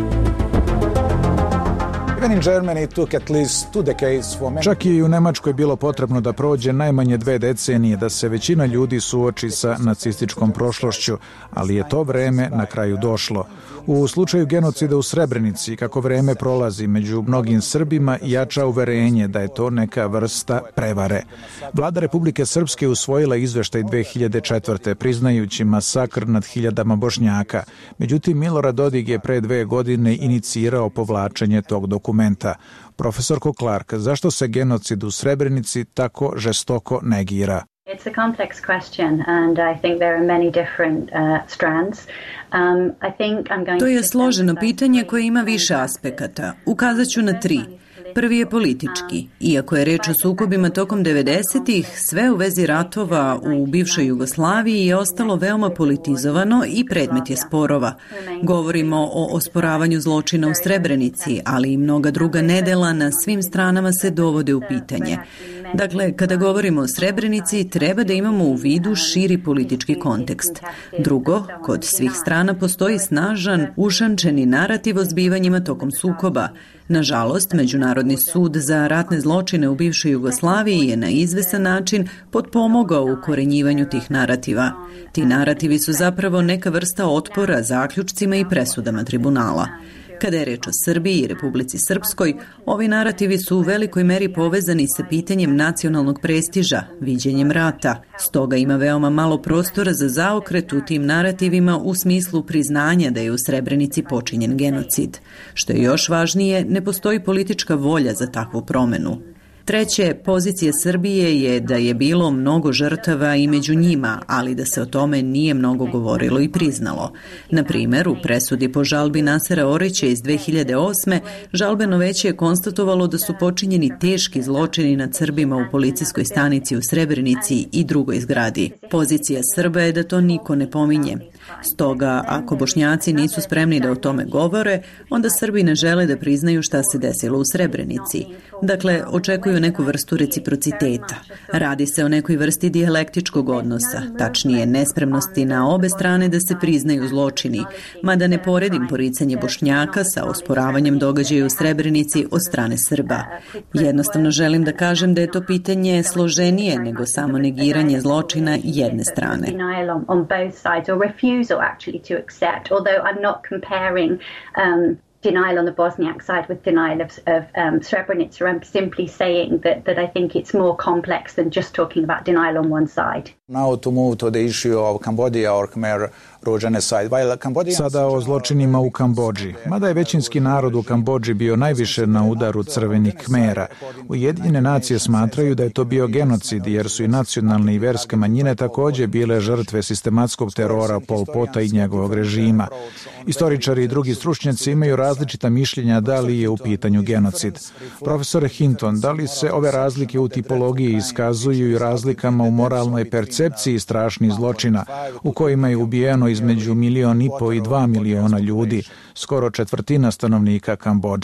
[SPEAKER 2] Even in Germany it took at least two decades for many...
[SPEAKER 21] Čak i u Nemačkoj bilo potrebno da prođe najmanje dve decenije da se većina ljudi suoči sa nacističkom prošlošću, ali je to vreme na kraju došlo. U slučaju genocida u Srebrenici, kako vreme prolazi, među mnogim Srbima jača uverenje da je to neka vrsta prevare. Vlada Republike Srpske usvojila izveštaj dve hiljade četvrte priznajući masakr nad hiljadama Bošnjaka. Međutim, Milorad Dodik je pre dve godine inicirao povlačenje tog dokumenta. Profesorko Clark, zašto se genocid u Srebrenici tako žestoko negira?
[SPEAKER 5] It's a complex question and I think there are many different uh, strands. Um, I think I'm going
[SPEAKER 22] to je složeno pitanje koje ima više aspekata. Ukazat ću na tri. Prvi je politički. Iako je reč o sukobima tokom devedesetih, sve u vezi ratova u bivšoj Jugoslaviji je ostalo veoma politizovano i predmet je sporova. Govorimo o osporavanju zločina u Srebrenici, ali i mnoga druga nedela na svim stranama se dovode u pitanje. Dakle, kada govorimo o Srebrenici, treba da imamo u vidu širi politički kontekst. Drugo, kod svih strana postoji snažan, ušančeni narativ o zbivanjima tokom sukoba. Nažalost, Međunarodni sud za ratne zločine u bivšoj Jugoslaviji je na izvesan način potpomogao u korenjivanju tih narativa. Ti narativi su zapravo neka vrsta otpora zaključcima i presudama tribunala. Kada je reč o Srbiji i Republici Srpskoj, ovi narativi su u velikoj meri povezani sa pitanjem nacionalnog prestiža, viđenjem rata. Stoga ima veoma malo prostora za zaokret u tim narativima u smislu priznanja da je u Srebrenici počinjen genocid. Što je još važnije, ne postoji politička volja za takvu promenu. Treće, pozicija Srbije je da je bilo mnogo žrtava i među njima, ali da se o tome nije mnogo govorilo i priznalo. Na primjer, u presudi po žalbi Nasera Orića iz dve hiljade osme. žalbeno veće je konstatovalo da su počinjeni teški zločini nad Srbima u policijskoj stanici u Srebrenici i drugoj zgradi. Pozicija Srba je da to niko ne pominje. Stoga, ako Bošnjaci nisu spremni da o tome govore, onda Srbi ne žele da priznaju šta se desilo u Srebrenici. Dakle, očekuju neku vrstu reciprociteta. Radi se o nekoj vrsti dijalektičkog odnosa, tačnije nespremnosti na obe strane da se priznaju zločini, mada ne poredim poricanje Bošnjaka sa osporavanjem događaja u Srebrenici od strane Srba. Jednostavno želim da kažem da je to pitanje složenije nego samo negiranje zločina jedne strane.
[SPEAKER 5] Refusal actually to accept, although I'm not comparing um, denial on the Bosniak side with denial of, of um, Srebrenica. I'm simply saying that, that I think it's more complex than just talking about denial on one side.
[SPEAKER 2] Now to move to the issue of Cambodia or Khmer
[SPEAKER 21] Sada o zločinima u Kambodži. Mada je većinski narod u Kambodži bio najviše na udaru crvenih Kmera, Ujedinjene nacije smatraju da je to bio genocid jer su i nacionalne i verske manjine takođe bile žrtve sistematskog terora Pol Pota i njegovog režima. Istoričari i drugi stručnjaci imaju različita mišljenja da li je u pitanju genocid. Profesore Hinton, da li se ove razlike u tipologiji iskazuju i razlikama u moralnoj percepciji strašnih zločina u kojima je ubijeno između milion i po i dva miliona ljudi, skoro četvrtina stanovnika Kambodže?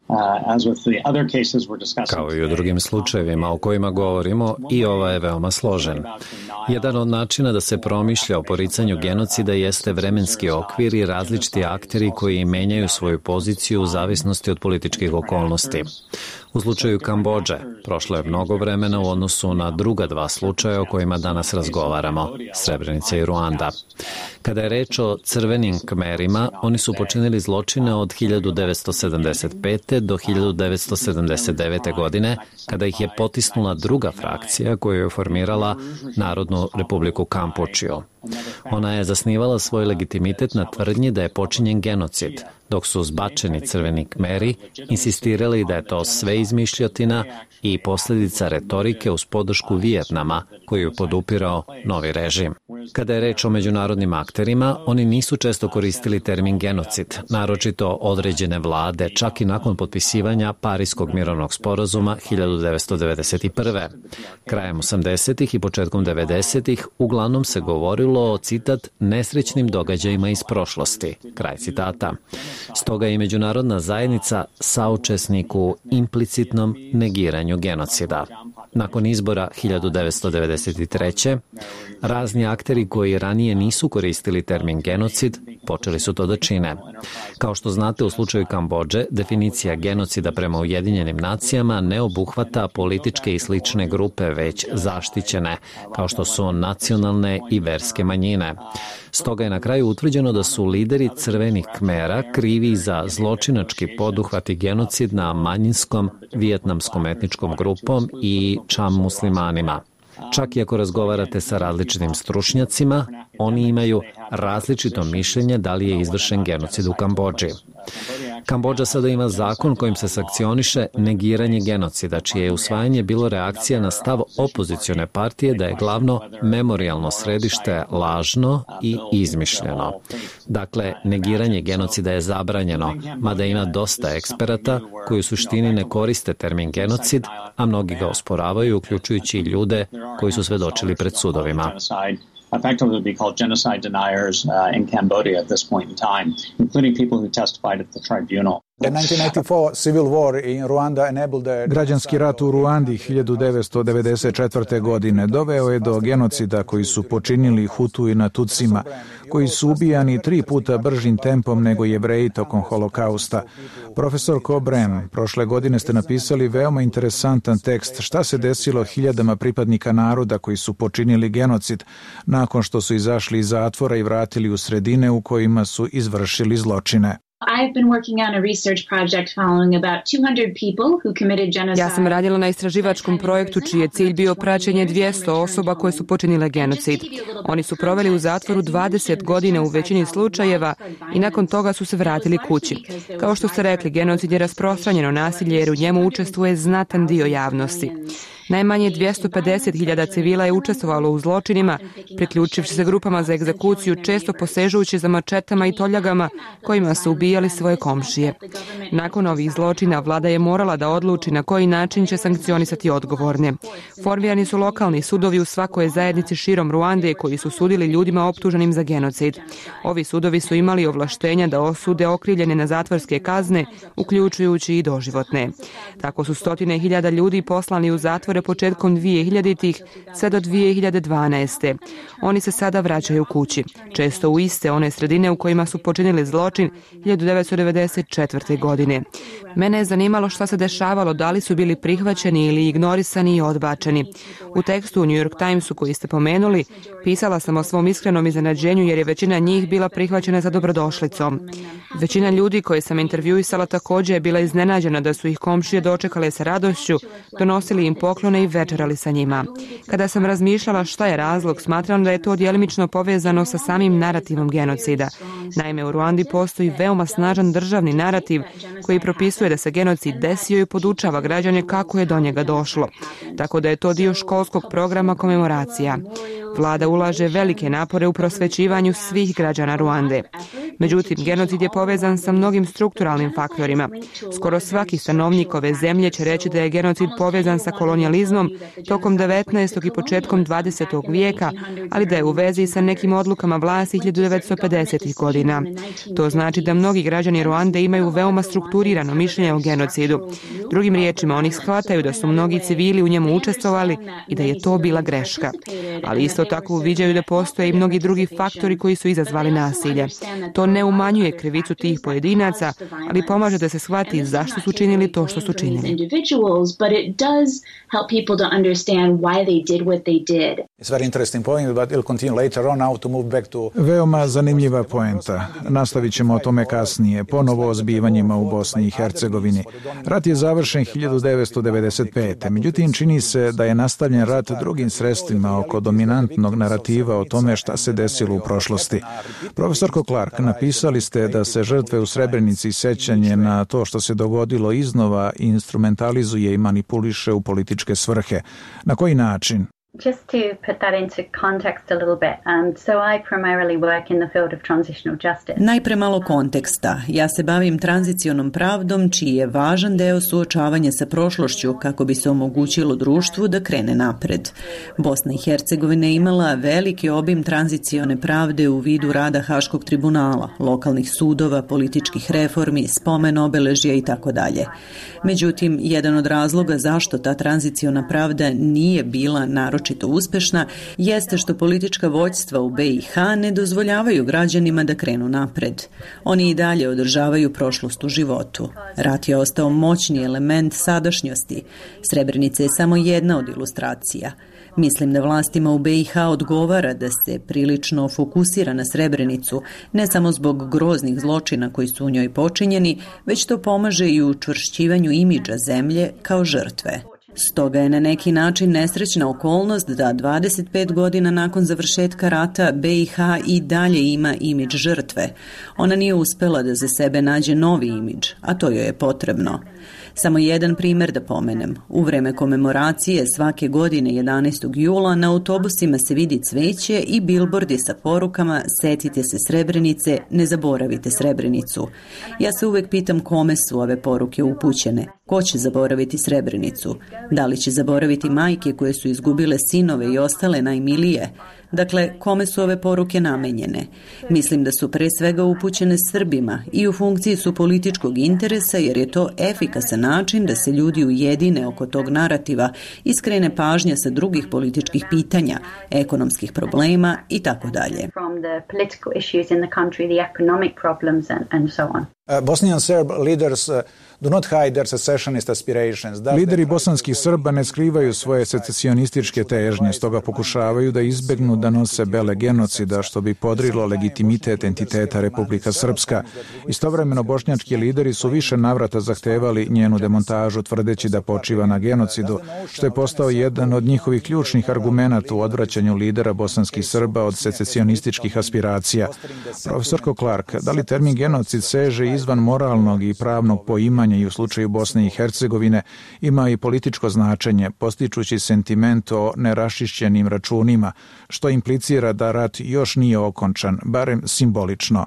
[SPEAKER 23] Kao i u drugim slučajevima o kojima govorimo, i ovaj je veoma složen. Jedan od načina da se promišlja o poricanju genocida jeste vremenski okvir i različiti akteri koji menjaju svoju poziciju u zavisnosti od političkih okolnosti. U slučaju Kambodže prošlo je mnogo vremena u odnosu na druga dva slučaja o kojima danas razgovaramo, Srebrenica i Ruanda. Kada je reč o crvenim Kmerima, oni su počinili zločine od hiljadu devetsto sedamdeset pete do hiljadu devetsto sedamdeset devete. godine, kada ih je potisnula druga frakcija koju je formirala Narodnu republiku Kampučio. Ona je zasnivala svoj legitimitet na tvrdnji da je počinjen genocid, dok su zbačeni crveni Kmeri insistirali da je to sve izmišljotina i posljedica retorike uz podršku Vijetnama, koju je podupirao novi režim. Kada je reč o međunarodnim akterima, oni nisu često koristili termin genocid, naročito određene vlade, čak i nakon potpisivanja Pariskog mirovnog sporazuma hiljadu devetsto devedeset prve. Krajem osamdesetih i početkom devedesetih uglavnom se govorilo o, citat, nesrećnim događajima iz prošlosti, kraj citata. Stoga je i međunarodna zajednica saučesnik u implicitnom negiranju genocida. Nakon izbora hiljadu devetsto devedeset treće. razni akteri koji ranije nisu koristili termin genocid počeli su to da čine. Kao što znate, u slučaju Kambodže, definicija genocida prema Ujedinjenim nacijama ne obuhvata političke i slične grupe, već zaštićene, kao što su nacionalne i verske manjine. Stoga je na kraju utvrđeno da su lideri crvenih Kmera krivi za zločinački poduhvat i genocid na manjinskom vijetnamskom etničkom grupom i Cham muslimanima. Čak i ako razgovarate sa različitim stručnjacima, oni imaju različito mišljenje da li je izvršen genocid u Kambodži. Kambodža sada ima zakon kojim se sankcioniše negiranje genocida, čije je usvajanje bilo reakcija na stav opozicione partije da je glavno memorijalno središte lažno i izmišljeno. Dakle, negiranje genocida je zabranjeno, mada ima dosta eksperata koji u suštini ne koriste termin genocid, a mnogi ga osporavaju, uključujući i ljude koji su svedočili pred sudovima.
[SPEAKER 7] Effectively be called genocide deniers uh, in Cambodia at this point in time, including people who testified at the tribunal.
[SPEAKER 21] Građanski rat u Ruandi hiljadu devetsto devedeset četvrte. godine doveo je do genocida koji su počinili Hutu i na Tutsima, koji su ubijani tri puta bržim tempom nego Jevreji tokom holokausta. Profesor Cobrem, prošle godine ste napisali veoma interesantan tekst šta se desilo hiljadama pripadnika naroda koji su počinili genocid nakon što su izašli iz zatvora i vratili u sredine u kojima su izvršili zločine.
[SPEAKER 8] I've been working on a research project following about two hundred people who committed genocide.
[SPEAKER 13] Ja sam radila na istraživačkom projektu čiji je cilj bio praćenje dvjesto osoba koje su počinile genocid. Oni su proveli u zatvoru dvadeset godina u većini slučajeva i nakon toga su se vratili kući. Kao što ste rekli, genocid je rasprostranjeno nasilje jer u njemu učestvuje znatan dio javnosti. Najmanje dvjesto pedeset hiljada civila je učestvovalo u zločinima, priključivši se grupama za egzekuciju, često posežujući za mačetama i toljagama kojima su ubijali svoje komšije. Nakon ovih zločina vlada je morala da odluči na koji način će sankcionisati odgovorne. Formirani su lokalni sudovi u svakoj zajednici širom Ruande koji su sudili ljudima optuženim za genocid. Ovi sudovi su imali ovlaštenja da osude okrivljene na zatvorske kazne, uključujući i doživotne. Tako su stotine hiljada ljudi poslani u zatvore početkom dvije hiljaditih sve do dvije hiljade dvanaeste. Oni se sada vraćaju kući, često u iste one sredine u kojima su počinili zločin hiljadu devetsto devedeset četvrte. godine. Mene je zanimalo šta se dešavalo, da li su bili prihvaćeni ili ignorisani i odbačeni. U tekstu u New York Timesu koji ste pomenuli, pisala sam o svom iskrenom iznenađenju jer je većina njih bila prihvaćena za dobrodošlicom. Većina ljudi koje sam intervjuisala također je bila iznenađena da su ih komšije dočekale sa radošću, donosili im poklone i večerali sa njima. Kada sam razmišljala šta je razlog, smatram da je to djelimično povezano sa samim narativom genocida. Naime, u Ruandi postoji veoma snažan državni narativ koji propisuje da se genocid desio i podučava građane kako je do njega došlo. Tako da je to dio školskog programa komemoracija. Vlada ulaže velike napore u prosvećivanju svih građana Ruande. Međutim, genocid je povezan sa mnogim strukturalnim faktorima. Skoro svaki stanovnik ove zemlje će reći da je genocid povezan sa kolonijalizmom tokom devetnaestog i početkom dvadesetog vijeka, ali da je u vezi sa nekim odlukama vlasti hiljadu devetsto pedesetih godina. To znači da mnogi građani Ruande imaju veoma strukturirano mišljenje o genocidu. Drugim riječima, oni shvataju da su mnogi civili u njemu učestvovali i da je to bila greška. Ali isto tako uviđaju da postoje i mnogi drugi faktori koji su izazvali nasilje. To ne umanjuje krivicu tih pojedinaca, ali pomaže da se shvati zašto su činili to što su činili.
[SPEAKER 21] Veoma zanimljiva poenta. Nastavit ćemo o tome kasnije, ponovo o zbivanjima u Bosni i Hercegovini. Rat je završen hiljadu devetsto devedeset pete. Međutim, čini se da je nastavljen rat drugim sredstvima oko dominantnog narativa o tome šta se desilo u prošlosti. Profesorko Clark, napisali ste da se žrtve u Srebrenici sećanje na to što se dogodilo iznova instrumentalizuje i manipuliše u političke svrhe. Na koji način?
[SPEAKER 5] Just to put that into context a little bit, um, so I primarily work in the field of transitional justice.
[SPEAKER 22] Najpre malo konteksta. Ja se bavim tranzicionom pravdom, čiji je važan deo suočavanja sa prošlošću kako bi se omogućilo društvu da krene napred. Bosna i Hercegovina je imala veliki obim tranzicione pravde u vidu rada Haškog tribunala, lokalnih sudova, političkih reformi, spomen obeležja i tako dalje. Međutim, jedan od razloga zašto ta tranziciona pravda nije bila naročito uspešna jeste što politička vođstva u be i ha ne dozvoljavaju građanima da krenu napred. Oni i dalje održavaju prošlost u životu. Rat je ostao moćni element sadašnjosti. Srebrenica je samo jedna od ilustracija. Mislim da vlastima u be i ha odgovara da se prilično fokusira na Srebrenicu, ne samo zbog groznih zločina koji su u njoj počinjeni, već to pomaže i u učvršćivanju imidža zemlje kao žrtve. Stoga je na neki način nesrećna okolnost da dvadeset pet godina nakon završetka rata be i ha i dalje ima imidž žrtve. Ona nije uspela da za sebe nađe novi imidž, a to joj je potrebno. Samo jedan primjer da pomenem. U vreme komemoracije svake godine jedanaestog jula na autobusima se vidi cveće i bilbordi sa porukama setite se Srebrenice, ne zaboravite Srebrenicu. Ja se uvek pitam kome su ove poruke upućene. Ko će zaboraviti Srebrenicu? Da li će zaboraviti majke koje su izgubile sinove i ostale najmilije? Dakle, kome su ove poruke namenjene? Mislim da su pre svega upućene Srbima i u funkciji su političkog interesa jer je to efikasan način da se ljudi ujedine oko tog narativa i skrene pažnja sa drugih političkih pitanja, ekonomskih problema i tako dalje.
[SPEAKER 2] Bosnian Serb leaders do not hide their secessionist aspirations.
[SPEAKER 21] Lideri bosanskih Srba ne skrivaju svoje secesionističke težnje, stoga pokušavaju da izbegnu da nose bele genocida, što bi podrilo legitimitet entiteta Republika Srpska. Istovremeno, bošnjački lideri su više navrata zahtevali njenu demontažu, tvrdeći da počiva na genocidu, što je postao jedan od njihovih ključnih argumenata u odvraćanju lidera bosanskih Srba od secesionističkih aspiracija. Profesorko Clark, da li termin genocid seže izvan moralnog i pravnog poimanja i u slučaju Bosne i Hercegovine ima i političko značenje, postičući sentiment o neraščišćenim računima, što implicira da rat još nije okončan, barem simbolično.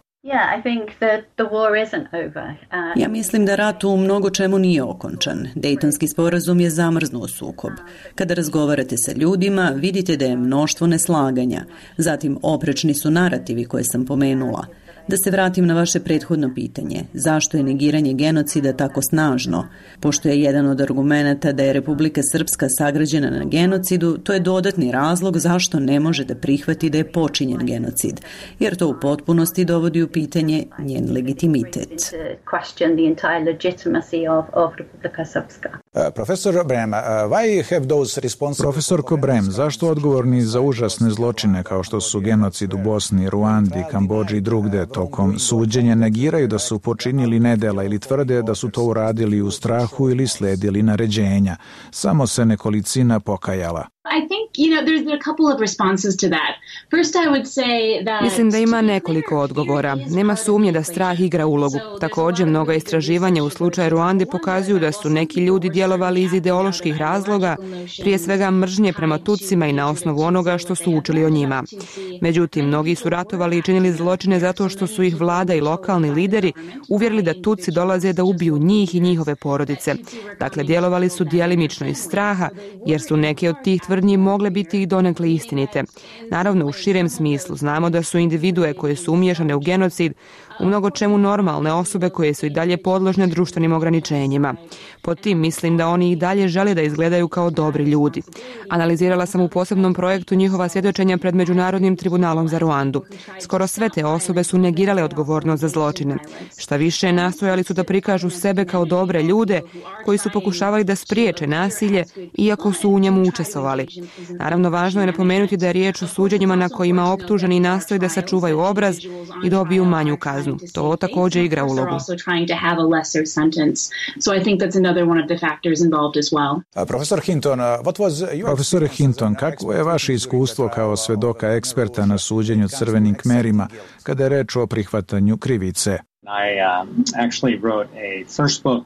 [SPEAKER 22] Ja mislim da rat u mnogo čemu nije okončan. Dejtonski sporazum je zamrznuo sukob. Kada razgovarate sa ljudima, vidite da je mnoštvo neslaganja. Zatim, oprečni su narativi koje sam pomenula. Da se vratim na vaše prethodno pitanje, zašto je negiranje genocida tako snažno? Pošto je jedan od argumenata da je Republika Srpska sagrađena na genocidu, to je dodatni razlog zašto ne može da prihvati da je počinjen genocid, jer to u potpunosti dovodi u pitanje njen legitimitet.
[SPEAKER 2] Profesor Brem, why have those responsible...
[SPEAKER 21] Profesorko Brem, zašto odgovorni za užasne zločine kao što su genocid u Bosni, Ruandi, Kambodži i drugde tokom suđenja negiraju da su počinili nedela ili tvrde da su to uradili u strahu ili sledili naređenja? Samo se nekolicina pokajala.
[SPEAKER 8] I think, you know, there's a couple of responses to that. First, I would say that...
[SPEAKER 13] Mislim da ima nekoliko odgovora. Nema sumnje da strah igra ulogu. Također, mnoga istraživanja u slučaju Ruande pokazuju da su neki ljudi djelovali iz ideoloških razloga, prije svega mržnje prema Tutsima i na osnovu onoga što su učili o njima. Međutim, mnogi su ratovali i činili zločine zato što su ih vlada i lokalni lideri uvjerili da Tutsi dolaze da ubiju njih i njihove porodice. Dakle, djelovali su djelimično iz straha, jer su neke od tih tvrdnji mogle biti i donekle istinite. Naravno, u širem smislu znamo da su individue koje su umiješane u genocid u mnogo čemu normalne osobe koje su i dalje podložne društvenim ograničenjima. Pod tim mislim da oni i dalje žele da izgledaju kao dobri ljudi. Analizirala sam u posebnom projektu njihova svjedočenja pred Međunarodnim tribunalom za Ruandu. Skoro sve te osobe su negirale odgovornost za zločine. Šta više, nastojali su da prikažu sebe kao dobre ljude koji su pokušavali da spriječe nasilje, iako su u njemu učestvovali. Naravno, važno je napomenuti da je riječ o suđenjima na kojima optuženi nastoji da sačuvaju obraz i dobiju manju kaznu. To također igra ulogu.
[SPEAKER 2] Profesor Hinton, what was your...
[SPEAKER 21] Profesore Hinton, kako je vaše iskustvo kao svedoka eksperta na suđenju crvenim kmerima kada je reč o prihvatanju krivice?
[SPEAKER 7] I um, actually wrote a first book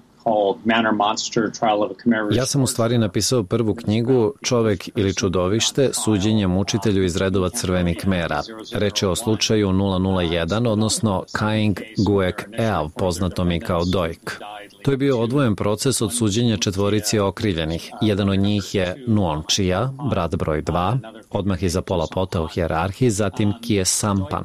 [SPEAKER 23] Ja sam u stvari napisao prvu knjigu Čovek ili čudovište, suđenje mučitelju iz redova crvenih kmera. Reč je o slučaju nula nula jedan, odnosno Kaing Guek Eav, poznatom i kao Dojk. To je bio odvojen proces od suđenja četvorici okrivljenih. Jedan od njih je Nuon Chia, brat broj dva, odmah iza Pola Pota u hijerarhiji, zatim Kie Sampan.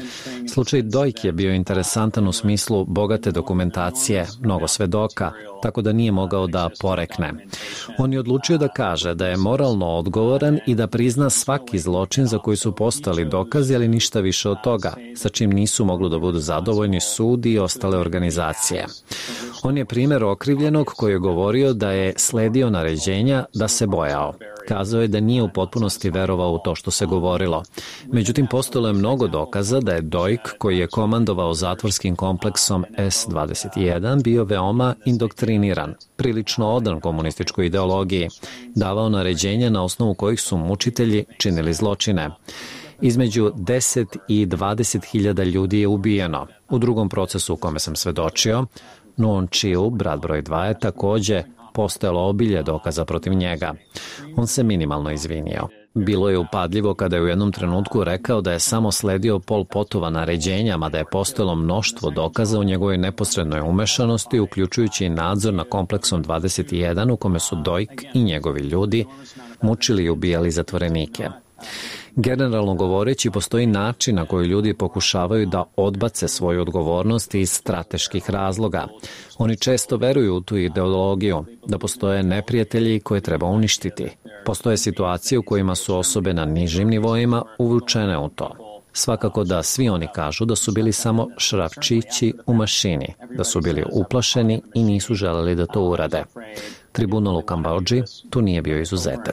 [SPEAKER 23] Slučaj Dojk je bio interesantan u smislu bogate dokumentacije, mnogo svedoka, tako da nije mogao da porekne. On je odlučio da kaže da je moralno odgovoran i da prizna svaki zločin za koji su postali dokazi, ali ništa više od toga, sa čim nisu mogli da budu zadovoljni sud i ostale organizacije. On je primjer okrivljenog koji je govorio da je sledio naređenja, da se bojao. Kazao je da nije u potpunosti verovao u to što se govorilo. Međutim, postojalo je mnogo dokaza da je Dojk, koji je komandovao zatvorskim kompleksom S dvadeset jedan, bio veoma indoktriniran, prilično odan komunističkoj ideologiji, davao naređenja na osnovu kojih su mučitelji činili zločine. Između deset i dvadeset hiljada ljudi je ubijeno. U drugom procesu u kome sam svedočio, Nuon Chiu, brat broj dva, je takođe postojalo obilje dokaza protiv njega. On se minimalno izvinio. Bilo je upadljivo kada je u jednom trenutku rekao da je samo sledio Pol Potova naređenja, mada je postojalo mnoštvo dokaza u njegovoj neposrednoj umešanosti, uključujući i nadzor na kompleksom dvadeset jedan u kome su Dojk i njegovi ljudi mučili i ubijali zatvorenike. Generalno govoreći, postoji način na koji ljudi pokušavaju da odbace svoju odgovornost iz strateških razloga. Oni često veruju u tu ideologiju, da postoje neprijatelji koje treba uništiti. Postoje situacije u kojima su osobe na nižim nivoima uvučene u to. Svakako da svi oni kažu da su bili samo šrapčići u mašini, da su bili uplašeni i nisu želeli da to urade. Tribunal u Kambodži tu nije bio izuzetak.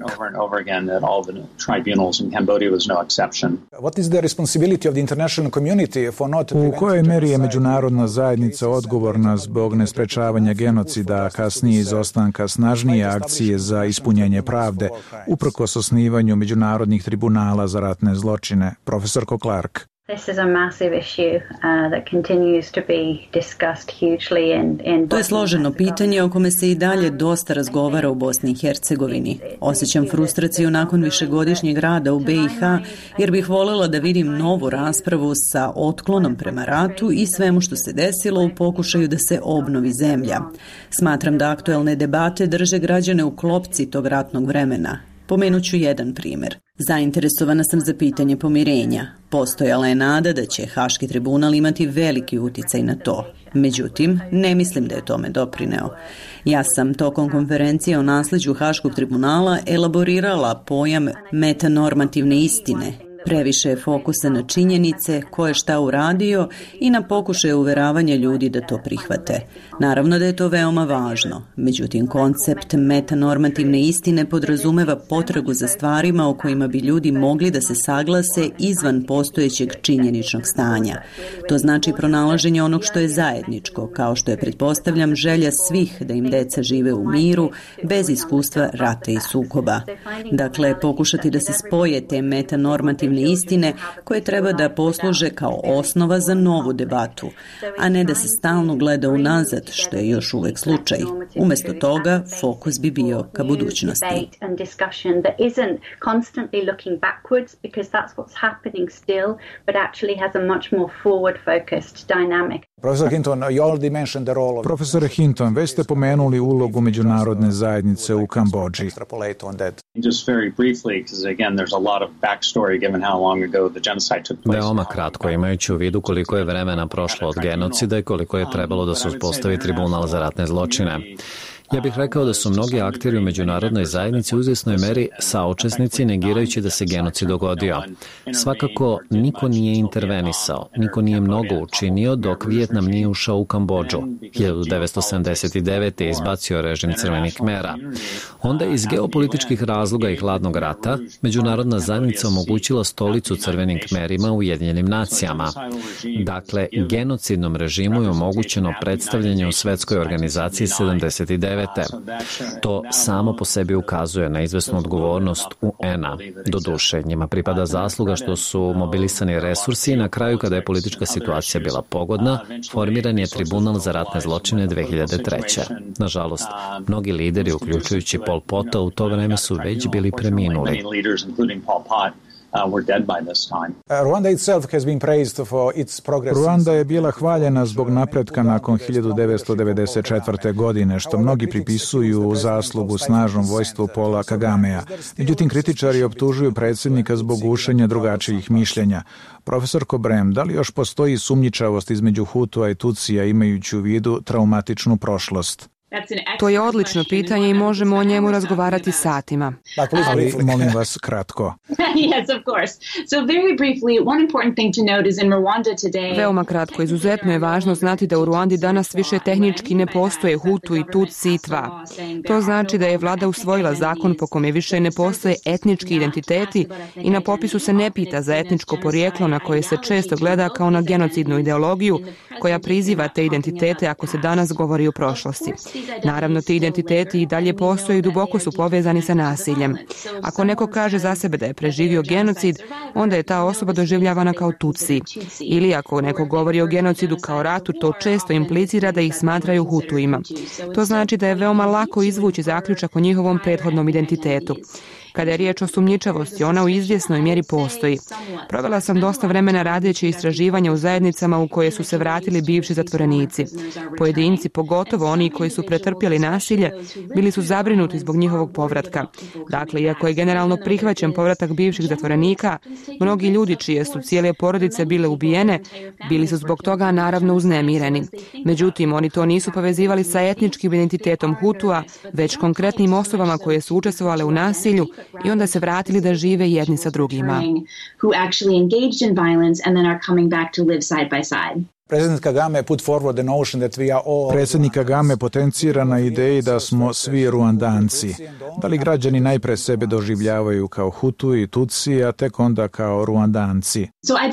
[SPEAKER 21] U kojoj meri je međunarodna zajednica odgovorna zbog nesprečavanja genocida, a kasnije izostanka snažnije akcije za ispunjenje pravde, uprkos osnivanju međunarodnih tribunala za ratne zločine? Profesorko Clark.
[SPEAKER 5] This is a massive issue uh, that continues to be discussed hugely in, in
[SPEAKER 22] To je složeno pitanje o kome se i dalje dosta razgovara u Bosni i Hercegovini. Osjećam frustraciju nakon višegodišnjeg rada u B i H jer bih voljela da vidim novu raspravu sa otklonom prema ratu i svemu što se desilo u pokušaju da se obnovi zemlja. Smatram da aktuelne debate drže građane u klopci tog ratnog vremena. Pomenut ću jedan primjer. Zainteresovana sam za pitanje pomirenja. Postojala je nada da će Haški tribunal imati veliki uticaj na to. Međutim, ne mislim da je tome doprineo. Ja sam tokom konferencije o nasljeđu Haškog tribunala elaborirala pojam metanormativne istine. Previše je fokusa na činjenice, ko je šta uradio i na pokušaje uveravanja ljudi da to prihvate. Naravno da je to veoma važno. Međutim, koncept metanormativne istine podrazumeva potragu za stvarima o kojima bi ljudi mogli da se saglase izvan postojećeg činjeničnog stanja. To znači pronalaženje onog što je zajedničko, kao što je, pretpostavljam, želja svih da im deca žive u miru, bez iskustva rata i sukoba. Dakle, pokušati da se spoje te metanormativne objektivne istine koje treba da posluže kao osnova za novu debatu, a ne da se stalno gleda unazad, što je još uvek slučaj. Umesto toga, fokus bi bio ka budućnosti.
[SPEAKER 2] Profesor Hinton, you already mentioned the role of...
[SPEAKER 21] Profesore Hinton, već ste pomenuli ulogu međunarodne zajednice u Kambodži.
[SPEAKER 7] Just very briefly, because again, there's a lot of backstory given how long ago the genocide took place.
[SPEAKER 23] Veoma kratko, imajući u vidu koliko je vremena prošlo od genocida i koliko je trebalo da se uspostavi tribunal za ratne zločine. Ja bih rekao da su mnogi akteri u međunarodnoj zajednici u izvjesnoj meri saučesnici negirajući da se genocid dogodio. Svakako, niko nije intervenisao, niko nije mnogo učinio dok Vijetnam nije ušao u Kambodžu. hiljadu devetsto sedamdeset devete. je izbacio režim crvenih Khmera. Onda iz geopolitičkih razloga i hladnog rata, međunarodna zajednica omogućila stolicu crvenim Khmerima u Ujedinjenim nacijama. Dakle, genocidnom režimu je omogućeno predstavljanje u svetskoj organizaciji sedamdeset devete. To samo po sebi ukazuje na izvesnu odgovornost U N-a. Doduše, njima pripada zasluga što su mobilisani resursi i na kraju, kada je politička situacija bila pogodna, formiran je tribunal za ratne zločine dve hiljade treće. Nažalost, mnogi lideri, uključujući Pol Pota, u to vreme su već bili preminuli.
[SPEAKER 21] Ruanda je bila hvaljena zbog napretka nakon hiljadu devetsto devedeset četvrte. godine, što mnogi pripisuju zaslugu snažnom vojstvu Paula Kagamea. Međutim, kritičari optužuju predsjednika zbog gušenja drugačijih mišljenja. Profesor Kobrem, da li još postoji sumnjičavost između Hutua i Tutsija imajući u vidu traumatičnu prošlost?
[SPEAKER 13] To je odlično pitanje i možemo o njemu razgovarati satima.
[SPEAKER 21] Ali molim vas kratko.
[SPEAKER 13] Veoma kratko, izuzetno je važno znati da u Ruandi danas više tehnički ne postoje Hutu i Tutsi i Tva. To znači da je vlada usvojila zakon po kome više ne postoje etnički identiteti i na popisu se ne pita za etničko porijeklo na koje se često gleda kao na genocidnu ideologiju koja priziva te identitete ako se danas govori o prošlosti. Naravno, ti identiteti i dalje postoje i duboko su povezani sa nasiljem. Ako neko kaže za sebe da je preživio genocid, onda je ta osoba doživljavana kao Tutsi. Ili ako neko govori o genocidu kao ratu, to često implicira da ih smatraju Hutuima. To znači da je veoma lako izvući zaključak o njihovom prethodnom identitetu. Kada je riječ o sumnjičavosti, ona u izvjesnoj mjeri postoji. Provela sam dosta vremena radeći istraživanja u zajednicama u koje su se vratili bivši zatvorenici. Pojedinci, pogotovo oni koji su pretrpjeli nasilje, bili su zabrinuti zbog njihovog povratka. Dakle, iako je generalno prihvaćen povratak bivših zatvorenika, mnogi ljudi čije su cijele porodice bile ubijene, bili su zbog toga naravno uznemireni. Međutim, oni to nisu povezivali sa etničkim identitetom Hutua, već konkretnim osobama koje su učestvovale u nasilju i onda se vratili da žive jedni sa drugima.
[SPEAKER 2] Predsjednik Kagame put forward the notion that we are all...
[SPEAKER 21] Predsjednik Kagame potencira na ideji da smo svi Ruandanci. Da li građani najpre sebe doživljavaju kao Hutu i Tutsi, a tek onda kao Ruandanci?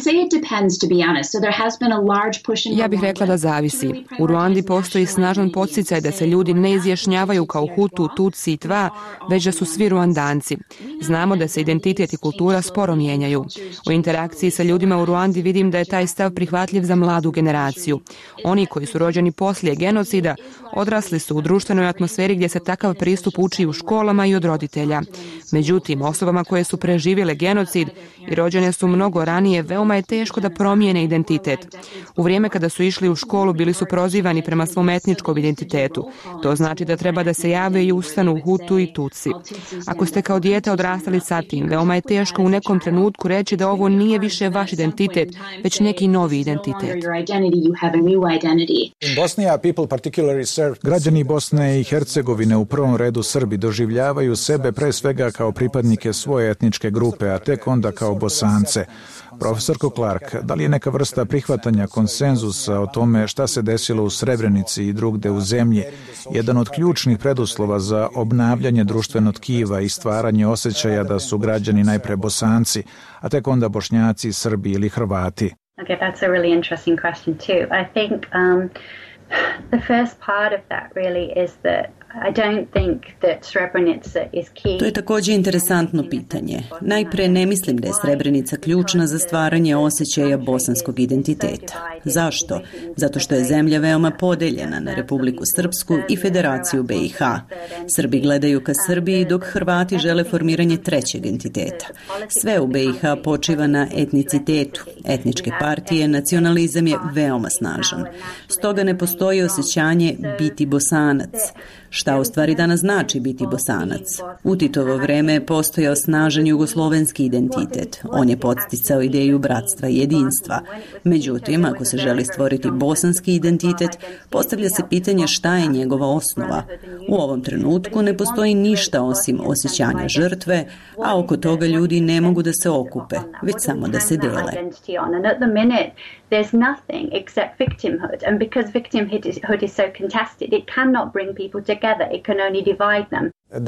[SPEAKER 13] Ja bih rekla da zavisi. U Ruandi postoji snažan podsticaj da se ljudi ne izjašnjavaju kao Hutu, Tutsi i Tva, već da su svi Ruandanci. Znamo da se identitet i kultura sporo mijenjaju. U interakciji sa ljudima u Ruandi vidim da je taj stav prihvatljiv za mladu generaciju. Oni koji su rođeni poslije genocida odrasli su u društvenoj atmosferi gdje se takav pristup uči u školama i od roditelja. Međutim, osobama koje su preživjele genocid i rođene su mnogo ranije, veoma je teško da promijene identitet. U vrijeme kada su išli u školu bili su prozivani prema svom etničkom identitetu. To znači da treba da se jave i ustanu Hutu i Tutsi. Ako ste kao dijete odrastali sa tim, veoma je teško u nekom trenutku reći da ovo nije više vaš identitet, već neki novi identitet.
[SPEAKER 21] Građani Bosne i Hercegovine, u prvom redu Srbi, doživljavaju sebe pre svega kao pripadnike svoje etničke grupe, a tek onda kao Bosance. Profesorko Clark, da li je neka vrsta prihvatanja konsenzusa o tome šta se desilo u Srebrenici i drugde u zemlji jedan od ključnih preduslova za obnavljanje društvenog tkiva i stvaranje osjećaja da su građani najpre Bosanci, a tek onda Bošnjaci, Srbi ili Hrvati?
[SPEAKER 5] Okay, that's a really interesting question too. I think um, the first part of that really is that
[SPEAKER 22] To je također interesantno pitanje. Najpre ne mislim da je Srebrenica ključna za stvaranje osjećaja bosanskog identiteta. Zašto? Zato što je zemlja veoma podeljena na Republiku Srpsku i Federaciju B i H. Srbi gledaju ka Srbiji dok Hrvati žele formiranje trećeg entiteta. Sve u B i H počiva na etnicitetu. Etničke partije, nacionalizam je veoma snažan. Stoga ne postoji osjećanje biti Bosanac. Šta u stvari danas znači biti Bosanac? U Titovo vreme je postojao snažan jugoslovenski identitet. On je podsticao ideju bratstva i jedinstva. Međutim, ako se želi stvoriti bosanski identitet, postavlja se pitanje šta je njegova osnova. U ovom trenutku ne postoji ništa osim osjećanja žrtve, a oko toga ljudi ne mogu da se okupe, već samo da se dele.
[SPEAKER 5] There's nothing except victimhood, and because victimhood is so contested, it cannot bring people together, it can only divide them.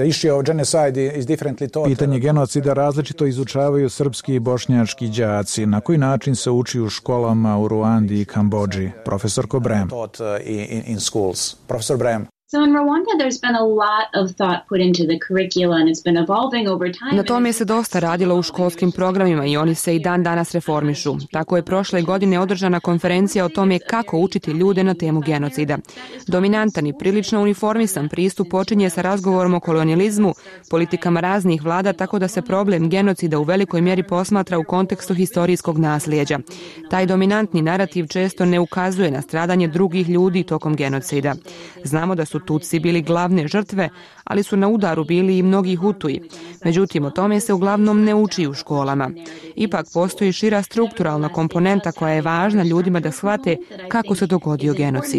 [SPEAKER 21] Pitanje genocida različito izučavaju srpski i bošnjački đaci. Na koji način se uči u školama u Ruandi i Kambodži? Profesor Brem.
[SPEAKER 2] Profesor Brem.
[SPEAKER 8] So in Rwanda, there's been a lot of thought put into the curricula and it's been evolving over time.
[SPEAKER 13] Na tome se dosta radilo u školskim programima i oni se i dan danas reformišu. Tako je prošle godine održana konferencija o tome kako učiti ljude na temu genocida. Dominantan i prilično uniformisan pristup počinje sa razgovorom o kolonijalizmu, politikama raznih vlada, tako da se problem genocida u velikoj mjeri posmatra u kontekstu historijskog nasljeđa. Taj dominantni narativ često ne ukazuje na stradanje drugih ljudi tokom genocida. Znamo da su Tutsi bili glavne žrtve, ali su na udaru bili i mnogi Hutuji. Međutim, o tome se uglavnom ne uči u školama. Ipak postoji šira strukturalna komponenta koja je važna ljudima da shvate kako se dogodio genocid.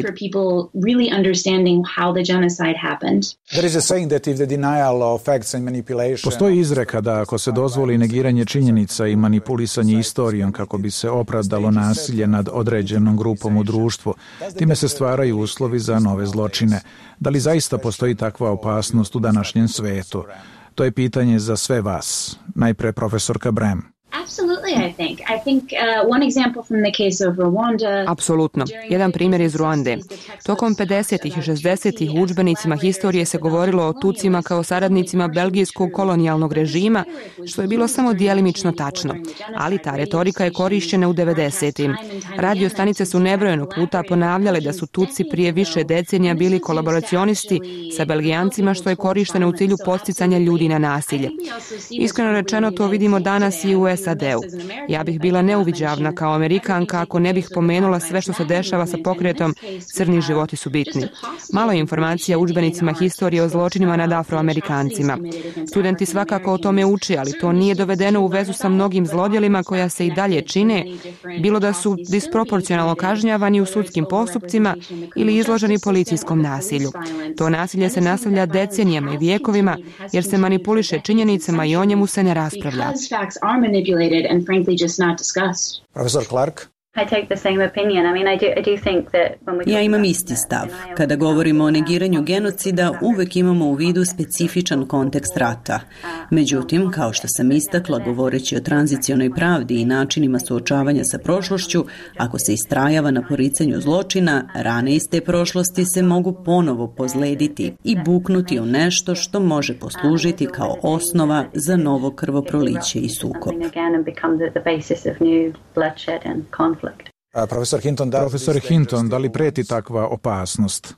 [SPEAKER 21] Postoji izreka da ako se dozvoli negiranje činjenica i manipulisanje istorijom kako bi se opravdalo nasilje nad određenom grupom u društvu, time se stvaraju uslovi za nove zločine. Da li zaista postoji takva opasnost u današnjem svetu? To je pitanje za sve vas. Najpre profesorka Brem.
[SPEAKER 8] Absolutely, I think. I think uh, one example from the case of Rwanda.
[SPEAKER 13] Apsolutno. Jedan primjer iz Ruande. Tokom pedesetih i šezdesetih u udžbenicima historije se govorilo o Tutsima kao saradnicima belgijskog kolonijalnog režima, što je bilo samo djelimično tačno. Ali ta retorika je korišćena u devedesetim. Radio stanice su nebrojeno puta ponavljale da su Tutsi prije više decenija bili kolaboracionisti sa Belgijancima, što je korišteno u cilju podsticanja ljudi na nasilje. Iskreno rečeno, to vidimo danas i u S A D-u. Ja bih bila neuviđavna kao Amerikanka ako ne bih pomenula sve što se dešava sa pokretom Crni životi su bitni. Malo je informacija u udžbenicima historije o zločinima nad Afroamerikancima. Studenti svakako o tome uče, ali to nije dovedeno u vezu sa mnogim zlodjelima koja se i dalje čine, bilo da su disproporcionalno kažnjavani u sudskim postupcima ili izloženi policijskom nasilju. To nasilje se nastavlja decenijama i vijekovima jer se manipuliše činjenicama i o njemu se ne raspravlja.
[SPEAKER 8] And frankly just not discussed.
[SPEAKER 21] Profesor Clark.
[SPEAKER 22] Ja imam isti stav. Kada govorimo o negiranju genocida, uvek imamo u vidu specifičan kontekst rata. Međutim, kao što sam istakla, govoreći o tranzicionoj pravdi i načinima suočavanja sa prošlošću, ako se istrajava na poricanju zločina, rane iz te prošlosti se mogu ponovo pozlediti i buknuti u nešto što može poslužiti kao osnova za novo krvoproliće i sukob.
[SPEAKER 21] Profesor Hinton, da, Profesor Hinton, da li preti takva opasnost?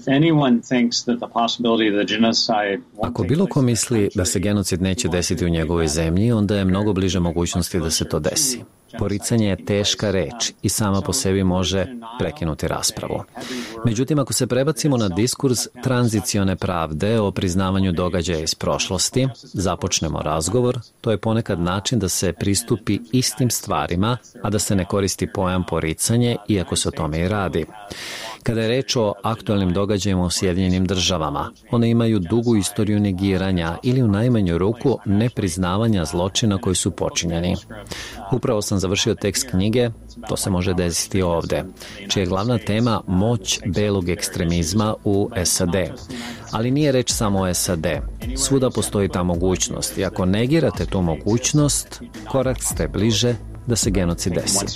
[SPEAKER 23] Ako bilo ko misli da se genocid neće desiti u njegovoj zemlji, onda je mnogo bliže mogućnosti da se to desi. Poricanje je teška reč i sama po sebi može prekinuti raspravu. Međutim, ako se prebacimo na diskurs tranzicione pravde o priznavanju događaja iz prošlosti, započnemo razgovor, to je ponekad način da se pristupi istim stvarima, a da se ne koristi pojam poricanje, iako se o tome i radi. Kada je reč o aktualnim događajima u Sjedinjenim državama, one imaju dugu istoriju negiranja ili u najmanju ruku nepriznavanja zločina koji su počinjeni. Upravo sam završio tekst knjige, to se može desiti ovde, čija je glavna tema moć belog ekstremizma u S A D. Ali nije reč samo o S A D. Svuda postoji ta mogućnost i ako negirate tu mogućnost, korak ste bliže da se genocid desi.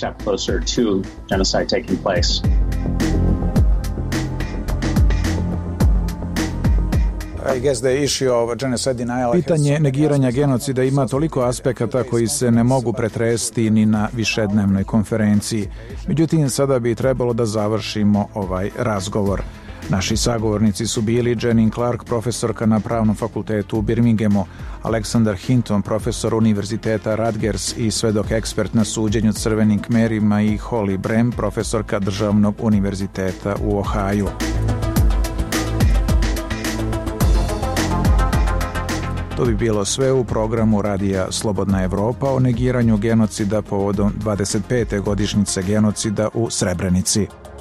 [SPEAKER 21] Pitanje negiranja genocida ima toliko aspekata koji se ne mogu pretresti ni na višednevnoj konferenciji. Međutim, sada bi trebalo da završimo ovaj razgovor. Naši sagovornici su bili Jenin Clark, profesorka na Pravnom fakultetu u Birminghamu, Aleksandar Hinton, profesor Univerziteta Rutgers i svedok ekspert na suđenju crvenim kmerima, i Holly Brem, profesorka Državnog univerziteta u Ohaju. To bi bilo sve u programu radija Slobodna Evropa o negiranju genocida povodom dvadeset pete godišnjice genocida u Srebrenici.